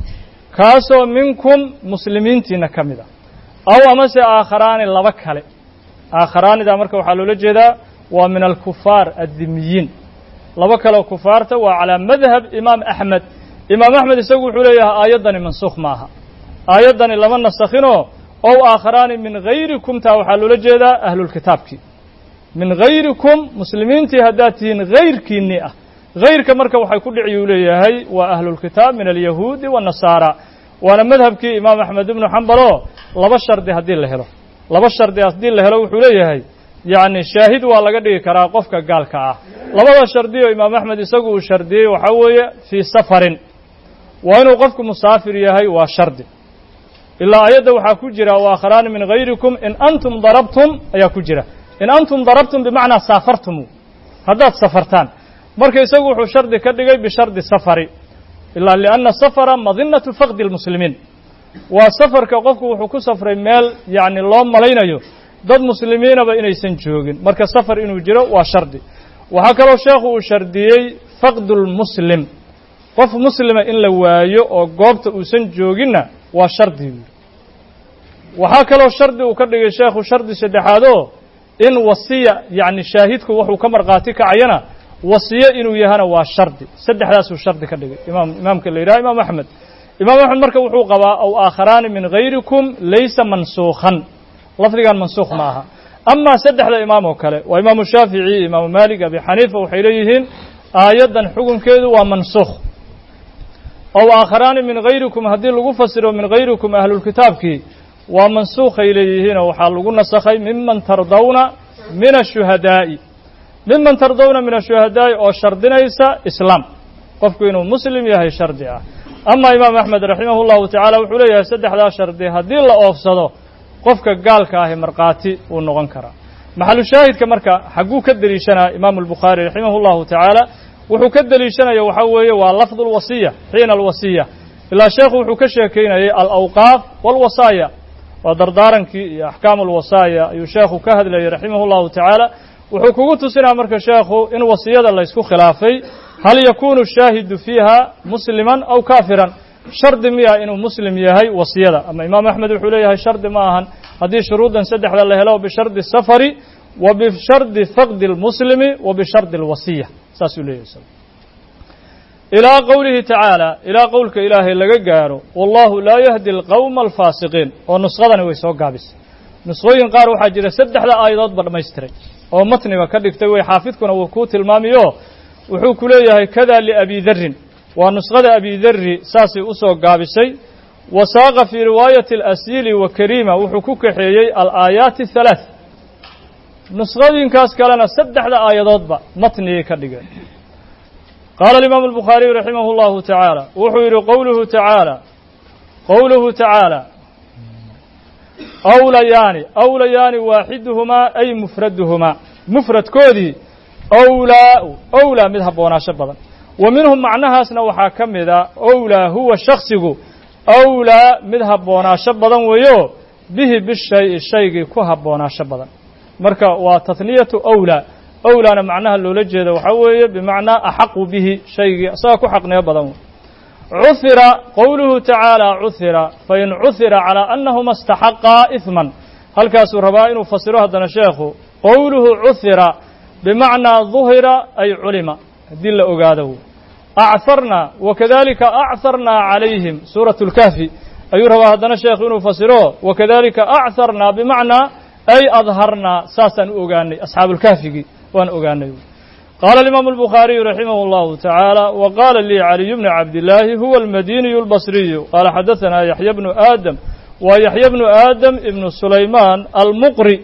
كاسو منكم مسلمين تنكمد أو أمس آخران لبكالي آخران دا مركو حلو لجدا ومن الكفار الذميين لبكالو كفارته وعلى مذهب إمام أحمد إمام أحمد يسوي حليها آيضا منسوخ معها آيضا لمن نسخنه أو آخران من غيركم تاوحلوا لجدا أهل الكتاب كي من غيركم مسلمين تهداتين غير كينيئة غير كمركة وحيكون عيولي هاي وأهل الكتاب من اليهود والنصارى وأنا مذهب كي إمام أحمد بن حنبل لبشر دي هدين لهلو لبشر دي هدين لهلو وحولي هاي يعني الشاهد والله قد كراقفك قال كاه لبدا شردي إمام أحمد يسقوا شردي وحوي في سفر وأنه قفك مسافر يهي وشردي إلا أيضا وحا كجرا وآخران من غيركم إن أنتم ضربتم أيا كجرا إن أنتم ضربتم بمعنى سافرتم هذا سفرتان مركا يسوحوا شرد كدغي بشرد سفري إلا لأن السفر مظنة فقد المسلمين وسفر كقفك وحو كسفر ميل يعني اللهم ملينيو ضد مسلمين بإن يسنجوغين مركا سفر إنو جرا وشرد وحكا لو شيخ شرديي فقد المسلم قف مسلم إن لوايو أو قوبت وسنجوغين وشردي waxaa kaloo shardi uu ka dhigay sheekhu shardi saddexaadoo in wasiya yacni shaahidku wuxuu ka markhaati kacayana wasiye inuu yahana waa shardi saddexdaasuu shardi ka dhigay imaam imaamka la yidhaha imaam axmed imaam axmed marka wuxuu qabaa aw aakharaani min hayrikum laysa mansuukhan lafdigan mansuukh ma aha amaa saddexda imaam oo kale waa imaamu shaafici imaamu maalik abi xaniifa waxay leeyihiin aayaddan xukunkeedu waa mansuukh aw aakharaani min hayrikum haddii lagu fasiro min hayrikum ahlulkitaabkii waa mansuukhay leeyihiinoo waxaa lagu nasakhay miman tardawna min ashuhadaa'i miman tardawna min ashuhadaa'i oo shardinaysa islaam qofku inuu muslim yahay shardi ah ama imaam axmed raximah llahu tacaala wuxuu leeyahay saddexdaa shardi haddii la oofsado qofka gaalka ahi markhaati uu noqon karaa maxalu shaahidka marka xagguu ka deliishanaa imaamu albukhaari raximah llahu tacaala wuxuu ka deliishanaya waxaa weeye waa lafdu alwasiya xiina alwasiya ilaa sheekhu wuxuu ka sheekaynayay alawqaaf walwasaaya waa dardaarankii iyo axkaamu alwasaaya ayuu sheekhu ka hadlayay raximah llahu tacaala wuxuu kugu tusinaa marka sheekhu in wasiyada laysku khilaafay hal yakunu shaahidu fiiha musliman aw kaafiran shardi miya inuu muslim yahay wasiyada ama imaam axmed wuxuu leeyahay shardi ma ahan haddii shuruudan saddexda la helo bishardi safari wa bishardi faqdi lmuslimi wa bishardi alwasiya saasuu leeyahay ilaa qowlihi tacaala ilaa qowlka ilaahay laga gaaro wallahu laa yahdi alqawma alfaasiqiin oo nuskhadani way soo gaabisay nuskhooyin qaar waxaa jira saddexda aayadoodba dhammaystiray oo matniga ka dhigtay way xaafidkuna wuu kuu tilmaamiyo wuxuu ku leeyahay kada liabi darin waa nuskhada abi darri saasay u soo gaabisay wasaaqa fii riwaayati alasili wa kariima wuxuu ku kaxeeyey alaayaati halaath nuskhooyinkaas kalena saddexda aayadoodba matnigay ka dhigeen qaala alimaamu albukhaariyu raximah llahu tacaala wuxuu yidhi qowluhu tacaala qowluhu tacaala awlayaani awlayaani waaxiduhumaa ay mufraduhumaa mufradkoodii awlaau awlaa mid habboonaasho badan wa minhum macnahaasna waxaa ka mida awlaa huwa shaksigu awlaa mid habboonaasho badan weeyo bihi bishay shaygii ku habboonaasho badan marka waa tatniyatu awlaa awlaana macnaha loola jeeda waxaa weeye bimacnaa axaqu bihi shaygii isaga ku xaqnimo badan cuhira qowluhu tacaala cuhira fain cuhira calaa annahuma istaxaqaa ihman halkaasuu rabaa inuu fasiro haddana sheekhu qowluhu cuhira bimacnaa duhira ay culima haddii la ogaado acharna wakadalika acharnaa calayhim suuratu lkahfi ayuu rabaa haddana sheekhu inuu fasiro wakadalika acharnaa bimacnaa ay adharnaa saasaan u ogaanay asxaabulkahfigii waan ogaanay qaala alimaamu albukhaariyu raximah allahu tacaala wa qaala lii caliyu bnu cabdillaahi huwa almadiniyu albasriyu qaala xadahanaa yaxya bnu aadam waa yaxya bnu aadam ibnu sulaymaan almuqri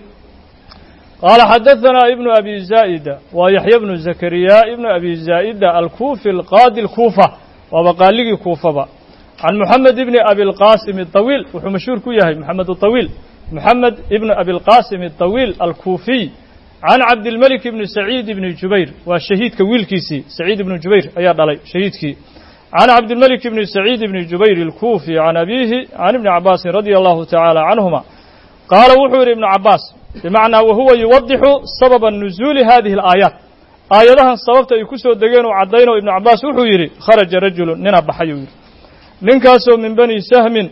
qaala xadahanaa ibnu abi zaa'ida waa yaxya bnu zakariya ibnu abi zaa'ida alkuufi alqaadi alkuufa waaba qaaligii kuufaba can moxamed ibni abilqaasim aطawiil wuxuu mashhuur ku yahay moxamed aطawiil moxamed ibnu abilqaasim aطawiil alkuufiy can cabdilmelik ibni saciid ibni jubayr waa shahiidka wiilkiisii saciid ibnu jubayr ayaa dhalay shahiidkii can cabdilmelik ibni saciid ibni jubayr alkuufi can abiihi can ibni cabaasin radia allahu tacaala canhuma qaala wuxuu yidhi ibnu cabaas bimacnaa wahuwa yuwadixu sababa nuzuuli hadihi alaayaat aayadahan sababta ay ku soo degeen uu caddaynoo ibnu cabaas wuxuu yidhi kharaja rajulun nina baxayuu yidhi ninkaasoo min bani sahmin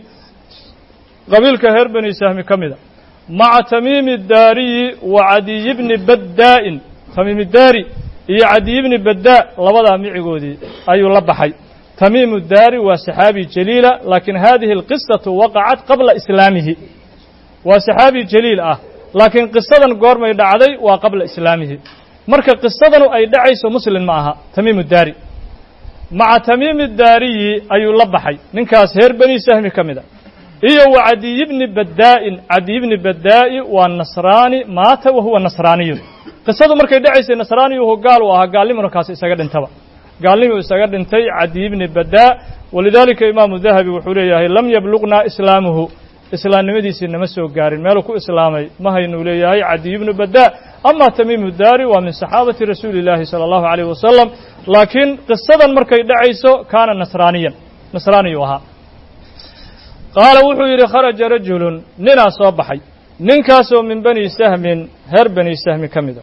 qabiilka reer bani sahmi ka mida maca tamiimi daariyi wa cadiyi bni baddaa'in tamiimi daari iyo cadiyi bni baddaa labadaa micigoodii ayuu la baxay tamiimu daari waa saxaabi jaliila laakiin hadihi alqisatu waqacat qabla islaamihi waa saxaabi jaliil ah laakiin qisadan goormay dhacday waa qabla islaamihi marka qisadanu ay dhacayso muslim ma aha tamiimu daari maca tamiimi daariyi ayuu la baxay ninkaas reer bani sahmi ka mida iyo wa cadiyi bni baddaa'in cadiyi bni baddaa'i waa nasraani maata wa huwa nasraaniyun qisadu markay dhacaysay nasraaniyuhu gaal u ahaa gaalnimunakaas isaga dhintaba gaalnimuu isaga dhintay cadiyi bni baddaa walidaalika imaamu dahabi wuxuu leeyahay lam yabluqnaa islaamuhu islaamnimadiisii nama soo gaarin meeluu ku islaamay ma haynuu leeyahay cadiyi bnu baddaa ama tamiimu daari waa min saxaabati rasuuli illaahi sala allahu calayh wasalam laakiin qisadan markay dhacayso kaana nasraaniyan nasraaniyuu ahaa qaala wuxuu yidhi kharaja rajulun ninaa soo baxay ninkaasoo min bani sahmin reer bani sahmi ka mida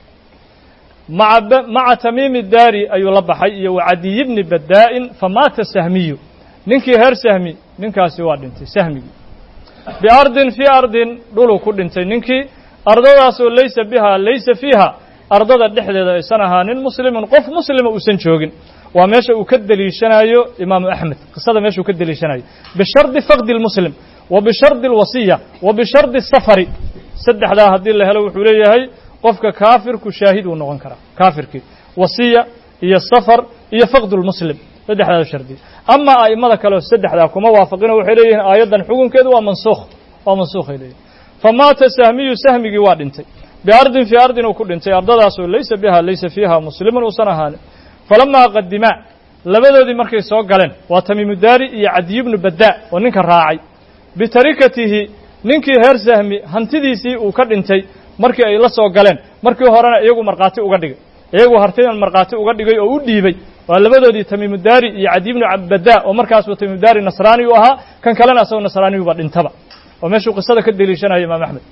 maca tamiimi daari ayuu la baxay iyo wa cadiyi bni baddaa'in famaata sahmiyu ninkii reer sahmi ninkaasi waa dhintay sahmigii biardin fii ardin dhuluu ku dhintay ninkii ardadaasoo laysa bihaa laysa fiiha ardada dhexdeeda aysan ahaanin muslimun qof muslima uusan joogin waa meesha uu ka deliishanayo imaamu axmed qisada meesha uu ka deliishanayo bishardi faqdi lmuslim wa bishardi alwasiya wa bishardi asafari saddexdaa haddii la helo wuxuu leeyahay qofka kaafirku shaahid uu noqon karaa kaafirkii wasiya iyo safar iyo faqdu lmuslim saddexdaas shardi ama a'immada kale saddexdaa kuma waafaqino waxay leeyihiin aayaddan xukunkeedu waa mansuukh waa mansuukhay leeyihin famaata sahmiyu sahmigii waa dhintay biardin fii ardin uu ku dhintay ardadaasoo laysa biha laysa fiiha muslimun uusan ahaanin falamaa qadimaa labadoodii markay soo galeen waa tamiimudaari iyo cadiy bnu badaa oo ninka raacay bitarikatihi ninkii reer sahmi hantidiisii uu ka dhintay markii ay la soo galeen markii horena iyagu markhaati uga dhigay iyagu hartidan markhaati uga dhigay oo u dhiibay waa labadoodii tamiimudaari iyo cadiy bnu badaa oo markaasuu tamiimudaari nasraani u ahaa kan kalena asagoo nasraaniyuba dhintaba oo meeshuu qisada ka deliishanaya imaam axmed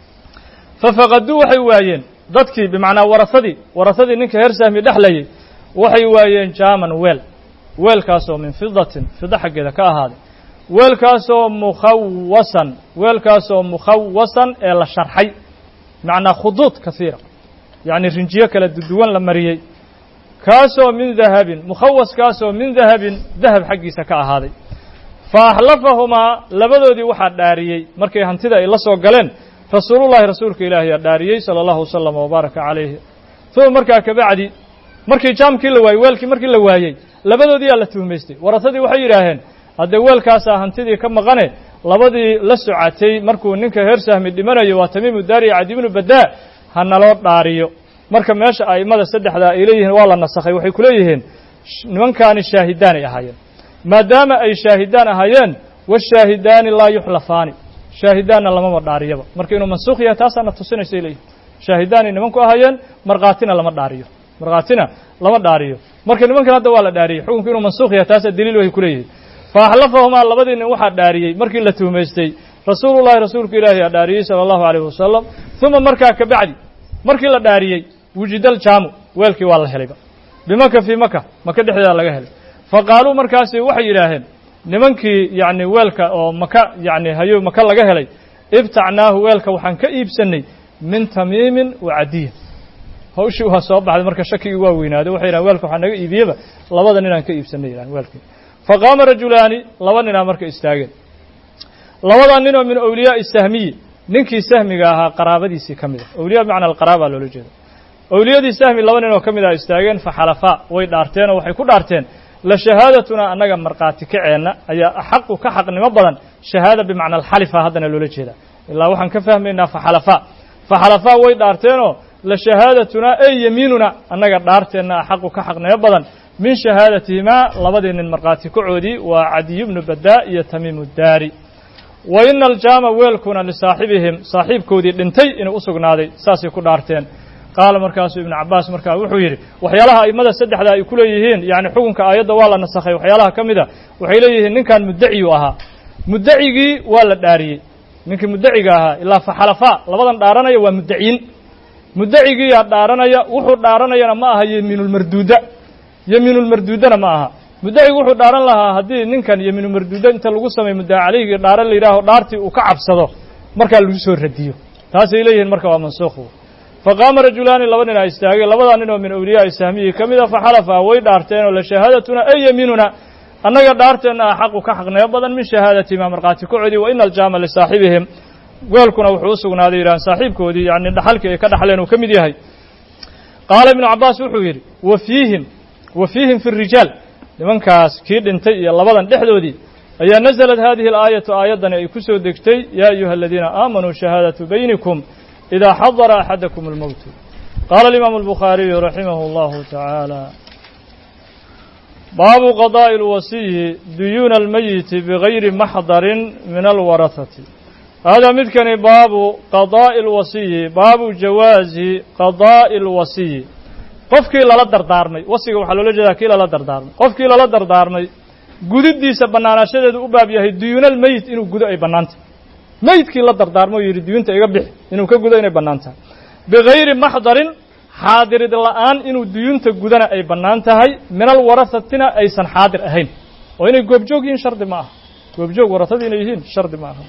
fafaqaduu waxay waayeen dadkii bimacnaa warasadii warasadii ninka reer sahmi dhexlayay waxay waayeen jaaman weel weelkaasoo min fidatin fida xaggeeda ka ahaaday weelkaasoo mukhawasan weelkaasoo mukhawasan ee la sharxay macnaa khuduud kasiira yacni rinjiyo kala duwan la mariyey kaasoo min dahabin mukhawaskaasoo min dahabin dahab xaggiisa ka ahaaday fa axlafahumaa labadoodii waxaa dhaariyey markay hantida ay la soo galeen rasuulullahi rasuulka ilaahi yaa dhaariyey sala allahu wasalam wabaaraka calayhi uma markaa kabacdi markii jaamkii la waayey weelkii markii la waayey labadoodii yaa la tuhmaystay warasadii waxay yidhaaheen haddee weelkaasaa hantidii ka maqane labadii la socatay markuu ninka reer sahmi dhimanayo waa tamiimu daari iyo cadi bnu badaa ha naloo dhaariyo marka meesha a'immada saddexdaa ay leeyihiin waa la nasakhay waxay ku leeyihiin nimankaani shaahidaanay ahaayeen maadaama ay shaahidaan ahaayeen washaahidaani laa yuxlafaani shaahidaanna lamama dhaariyaba marka inuu mansuukh yahay taasaana tusinaysay leeyihin shaahidaanay nimanku ahaayeen markhaatina lama dhaariyo markhaatina lama dhaariyo marka nimankan hadda waa la dhaariyey xukunku inuu mansuukh yahay taasaa daliil way ku leeyihin fa axlafahumaa labadii nin waxaa dhaariyey markii la tuhmaystay rasuulullahi rasuulku ilaahi aa dhaariyey sala allahu alayh wasalam uma markaa kabacdi markii la dhaariyey wujidal jaamu weelkii waa la helayba bimaka fii maka maka dhexdeeda laga helay fa qaaluu markaasi waxay yidhaaheen nimankii yacni weelka oo maka yacni hayo maka laga helay ibtacnaahu weelka waxaan ka iibsanay min tamiimin wa cadiyin hawshii waa soo baxday marka shakigii waa weynaaday waxay yidhahen weelka waxaa naga iibiyeba labada ninaan ka iibsanay yidhahen weelkii faqaama rajulaani laba ninaa marka istaageen labadaa nin oo min awliyaa'i sahmiyi ninkii sahmiga ahaa qaraabadiisii ka mid a awliya bimacna alqaraaba loola jeeda awliyadii sahmi laba nin oo ka mid a istaageen fa xalafaa way dhaarteen oo waxay ku dhaarteen la shahaadatunaa annaga markhaati kaceenna ayaa axaqu ka xaqnimo badan shahaada bimacna alxalifa haddana loola jeeda ilaa waxaan ka fahmaynaa fa xalafaa fa xalafaa way dhaarteenoo la shahaadatunaa ey yamiinuna annaga dhaarteenna axaqu ka xaqnimo badan min shahaadatihimaa labadii nin markhaati kacoodii waa cadiy bnu badaa iyo tamiimu daari wa ina aljaama weelkuna lisaaxibihim saaxiibkoodii dhintay inuu u sugnaaday saasay ku dhaarteen qaala markaasuu ibnu cabbaas markaa wuxuu yidhi waxyaalaha a'immada saddexda ay ku leeyihiin yacni xukunka aayadda waa la nasakhay waxyaalaha ka mid a waxay leeyihiin ninkan muddaciyuu ahaa muddacigii waa la dhaariyey ninkii muddaciga ahaa ilaa fa xalafaa labadan dhaaranaya waa muddaciin muddacigiiyaa dhaaranaya wuxuu dhaaranayana ma aha yemiinulmarduuda yemiinulmarduudana ma aha muddacigu wuxuu dhaaran lahaa haddii ninkan yemiinulmarduuda inta lagu sameeyo muddaca calayhigii dhaaran la yidhaaho dhaartii uu ka cabsado markaa lagu soo radiyo taasay leeyihiin marka waa mansuukh faqaama rajulaani laba nin a istaageen labadaa nin oo min awliyaa'i sahmiyi ka mid a fa xalafaa way dhaarteen oo la shahaadatuna ay yamiinuna annaga dhaarteenna axaqu ka xaqnimo badan min shahaadatihimaa markhaati kacoodii wa ina aljaama lisaaxibihim weelkuna wuxuu u sugnaaday yidhahan saaxiibkoodii yacni dhaxalkii ay ka dhaxleen uu ka mid yahay qaala ibnu cabbaas wuxuu yidhi wa fiihim wa fiihim fi rijaal nimankaas kii dhintay iyo labadan dhexdoodii ayaa nasalat haadihi alaayatu aayaddani ay ku soo degtay yaa ayuha aladiina aamanuu shahaadatu baynikum إذا حضر أحدكم الموت قال الإمام البخاري رحمه الله تعالى باب قضاء الوصي ديون الميت بغير محضر من الورثة هذا مذكر باب قضاء الوصي باب جواز قضاء الوصي qofkii lala dardaarmay wasiga waxaa loola jeedaa kii lala dardaarmay qofkii lala dardaarmay gudidiisa bannaanaashadeedu u baab yahay duyuunal meyit inuu gudo ay bannaantay meydkii la dardaarmo yidhi duyunta iga bixi inuu ka gudo inay bannaan tahay bigayri maxdarin xaadirid la'aan inuu duyunta gudana ay bannaan tahay min alwarahatina aysan xaadir ahayn oo inay goobjoog yihiin shardi ma aha goobjoog warahadii inay yihiin shardi ma aha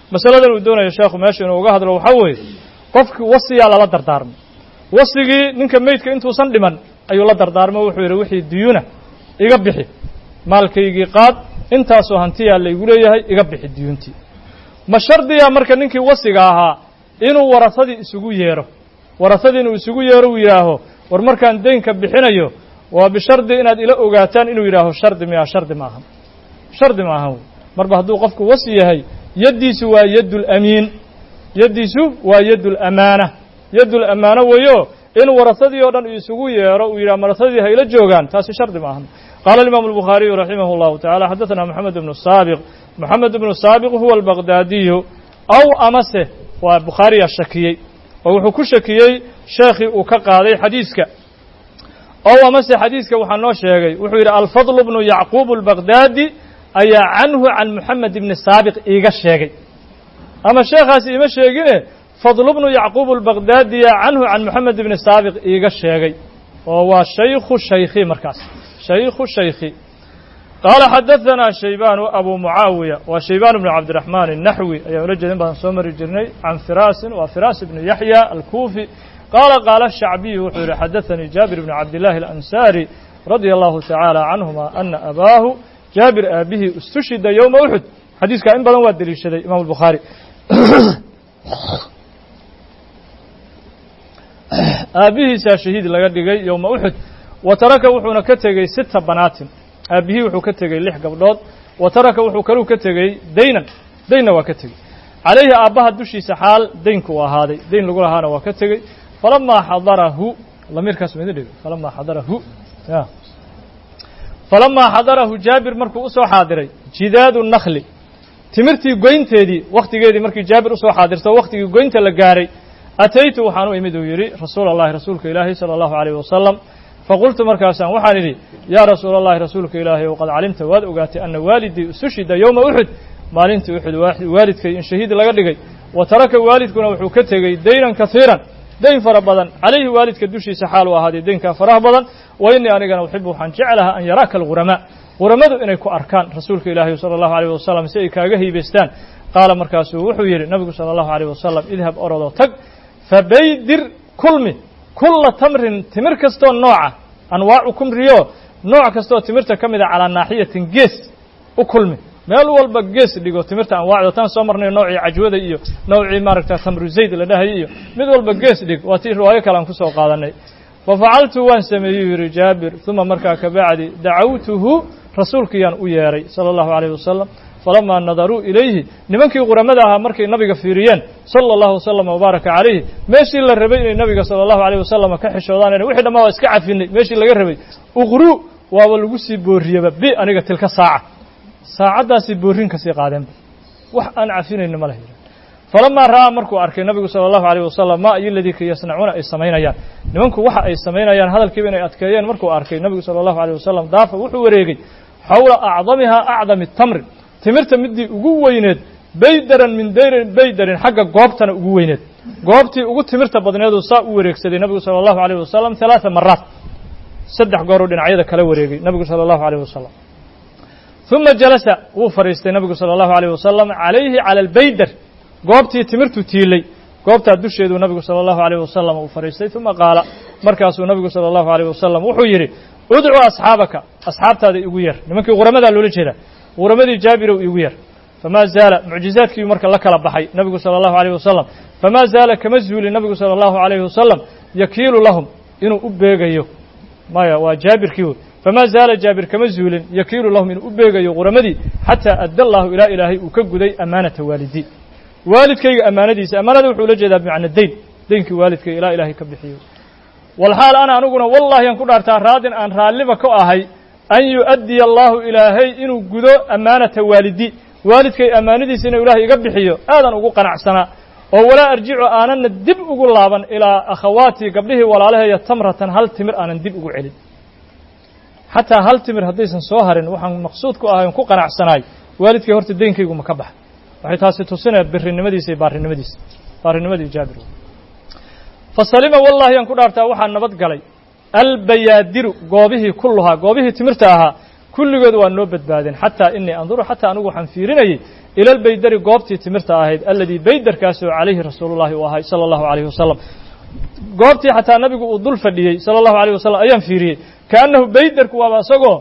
masaladan uu doonayo sheekhu meesha inuu uga hadlo waxaa weeye qofkii wasiyaa lala dardaarmay wasigii ninka meydka intuusan dhiman ayuu la dardaarmay wuxuu yidhi wixii diyuuna iga bixi maalkaygii qaad intaasoo hantiyaa laygu leeyahay iga bixi diyuuntii ma shardiyaa marka ninkii wasiga ahaa inuu warasadii isugu yeedho warasadii inuu isugu yeedho uu yidhaaho war markaan deynka bixinayo waa bishardi inaad ila ogaataan inuu yidhaaho shardi miyaa shardi ma ahan shardi ma ahan wey marba hadduu qofku wasi yahay yaddiisu waa yaddulamiin yaddiisu waa yaddulamaana yaddulamaano weeyo in warasadii oo dhan isugu yeedho uu yidhaha warasadii hayla joogaan taasi shardi ma ahan qaala alimaamu albukhaariyu raximah allahu tacala xaddaثana moxamed ibnu saabiq moxamed ibnu saabiq huwa albaqdaadiyu aw amase waa bukhaariyaa shakiyey oo wuxuu ku shakiyey sheekhii uu ka qaaday xadiiska ow amase xadiiska waxaa noo sheegay wuxuu yidhi alfadl bnu yacquub albaqdaadi ayaa canhu can moxamed ibni saabiq iiga sheegay ama sheekhaasi ima sheegine fadl bnu yacquub albaqdaadiya canhu can moxamed ibni saabiq iiga sheegay oo waa shaykhu shaykhi markaas shaykhu shaykhi qaala xadaثanaa shaybanu abu mucaawiya waa shaybaan bnu cabdiraxmaan الnaxwi ayaan ula jeedin baan soo mari jirnay can firaasin waa firaas ibnu yaxya alkuufi qaala qaala shacbiyu wuxuu yihi xadaثanii jaabir bn cabdillahi alansaari radia allahu tacaala canhuma ana abaahu jaabir aabihii istushhida yowma uxud xadiiskaa in badan waa deliishaday imam albukhaari aabbihiisaa shahiid laga dhigay yowma uxud wa taraka wuxuuna ka tegey sita banaatin aabbihii wuxuu ka tegey lix gabdhood wa taraka wuxuu kaluu ka tegey daynan daynna waa ka tegey calayhi aabbaha dushiisa xaal daynku uu ahaaday dayn lagu lahaana waa ka tegey falamaa xadarahu lamiirkaas ma idin dhigay falamaa xadarahu ya falamaa xadarahu jaabir markuu usoo xaadiray jidaadu nakli timirtii goynteedii wakhtigeedii markii jaabir usoo xaadirto wakhtigii goynta la gaaray ataytu waxaan u imid uu yidhi rasuula allahi rasuulka ilaahi sala allahu alayh wasalam faqultu markaasaan waxaan idhi yaa rasuula allahi rasuulka ilaahi ow qad calimta waad ogaatay ana waalidii istushhida yowma uxud maalintii uxud waalidkay in shahiid laga dhigay wa taraka waalidkuna wuxuu ka tegey daynan kaiiran dayn fara badan calayhi waalidka dushiisa xaal u ahaaday daynkaa faraha badan wa innii anigana uxibu waxaan jeclahaa an yaraaka alguramaa guramadu inay ku arkaan rasuulka ilaahi sala allahu alayh wasalam si ay kaaga hiibaystaan qaala markaasuu wuxuu yidhi nabigu sala allahu alayh wasalam idhab orodoo tag fabaydir kulmi kulla tamrin timir kastoo nooca anwaacu kumriyo nooc kastoo timirta ka mid a calaa naaxiyatin gees u kulmi meel walba gees dhigo timirta anwaacda tan soo marnayo noocii cajwada iyo noocii maaragta tamru zayd la dhahayay iyo mid walba gees dhig waa tii riwaayo kale aan ku soo qaadanay fa facaltu waan sameeyey yidhi jaabir uma markaa ka bacdi dacawtuhu rasuulkiyaan u yeeray sala allahu alayh wasalam falamaa nadaruu ilayhi nimankii quramada ahaa markay nabiga fiiriyeen sala allahu wasalam wabaaraka calayhi meeshii la rabay inay nabiga sala allahu alayh wasalam ka xishoodaan wixii dhammaa waa iska cafinay meeshii laga rabay uqruu waaba lagu sii booriyaba bi aniga tilka saaca saacaddaasii boorrin ka sii qaadeenba wax aan cafinayno ma laha falamaa ra'aa markuu arkay nabigu sala allahu alayh wasalam maa iyo ladii ka yasnacuuna ay samaynayaan nimanku waxa ay samaynayaan hadalkiiba inay adkeeyeen markuu arkay nabigu sala allahu alayh wasalam daafa wuxuu wareegay xawla acdamihaa acdami tamri timirta midii ugu weyneed baydaran min dayrin baydarin xagga goobtana ugu weyneed goobtii ugu timirta badneeduu saa u wareegsaday nabigu sala allahu alayh wasalam halaaa maraat saddex gooruu dhinacyada kala wareegay nabigu sala allahu alayh wasalam uma jalasa wuu fadhiistay nabigu sala allahu alayh wasalam calayhi cala albaydar goobtii timirtu tiilay goobtaa dusheeduu nabigu sala allahu alayh wasalam uu fadhiistay uma qaala markaasuu nabigu sala allahu alayh wasalam wuxuu yidhi udcu asxaabaka asxaabtaada igu yeer nimankii quramadaa loola jeedaa quramadii jaabirow igu yar famaa zaala mucjizaadkii marka la kala baxay nabigu sala allahu alayh wasalam famaa zaala kama zuulin nabigu sala allahu alayhi wasalam yakiilu lahum inuu u beegayo maya waa jaabirkii wey famaa zaala jaabir kama zuulin yakiilu lahum inuu u beegayo quramadii xataa adda allahu ilaa ilaahay uu ka guday amaanata waalidii waalidkayga ammaanadiisa ammaanada wuxuu ula jeedaa bimacna dayn daynkii waalidkayga ilaa ilaahay ka bixiyo walxaal ana aniguna wallahi aan ku dhaartaa raadin aan raalliba ka ahay an yu'addiya allahu ilaahay inuu gudo ammaanata waalidi waalidkay ammaanadiisa inuu ilaahay iga bixiyo aadan ugu qanacsanaa oo walaa arjicu aanana dib ugu laaban ilaa akhawaatii gabdhihii walaalaheeya tamratan hal timir aanan dib ugu celin xataa hal timir haddaysan soo harin waxaan maqsuud ku ahay on ku qanacsanaay waalidkay horta daynkaygu ma ka baxa waxay taasi tusinaya birinimadiisa iyo baarinimadiisa baarinimadii jaabir fasalima wallahi aan ku dhaartaa waxaa nabad galay albayaadiru goobihii kulluhaa goobihii timirta ahaa kulligood waa noo badbaadeen xataa inii anduru xataa anigu waxaan fiirinayay ila albaydari goobtii timirta ahayd alladii baydarkaasi oo calayhi rasuulullahi uu ahay sala allahu calayhi wasalam goobtii xataa nabigu uu dul fadhiyey sala allahu alayh wasalam ayaan fiiriyey kaannahu baydarku waaba isagoo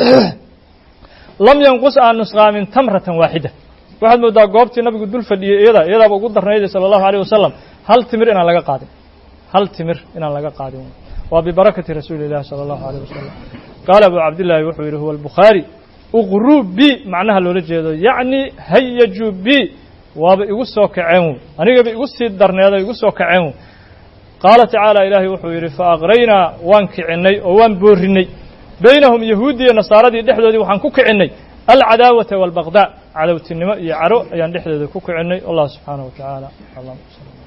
lam yanqus aan nusqaamin tamratan waaxida waxaad moodaa goobtii nabigu dul fadhiyey iyada iyadaaba ugu darnayday sala allahu alayh wasalam hal timir inaan laga qaadin hal timir inaan laga qaadin waa bibarakati rasuuli illahi sala allahu alayh wasalam qaala abu cabdillaahi wuxuu yidhi huwa albukhaari uqruu bi macnaha loola jeedo yacni hayajuu bi waaba igu soo kaceen anigaba igu sii darneedo igu soo kaceen qaala tacaala ilaahay wuxuu yidhi fa aqraynaa waan kicinnay oo waan boorinnay baynahum yahuudiya nasaaradii dhexdoodii waxaan ku kicinnay alcadaawata waalbaqdaa cadowtinimo iyo caro ayaan dhexdooda ku kicinnay allah subxaanahu wa tacaala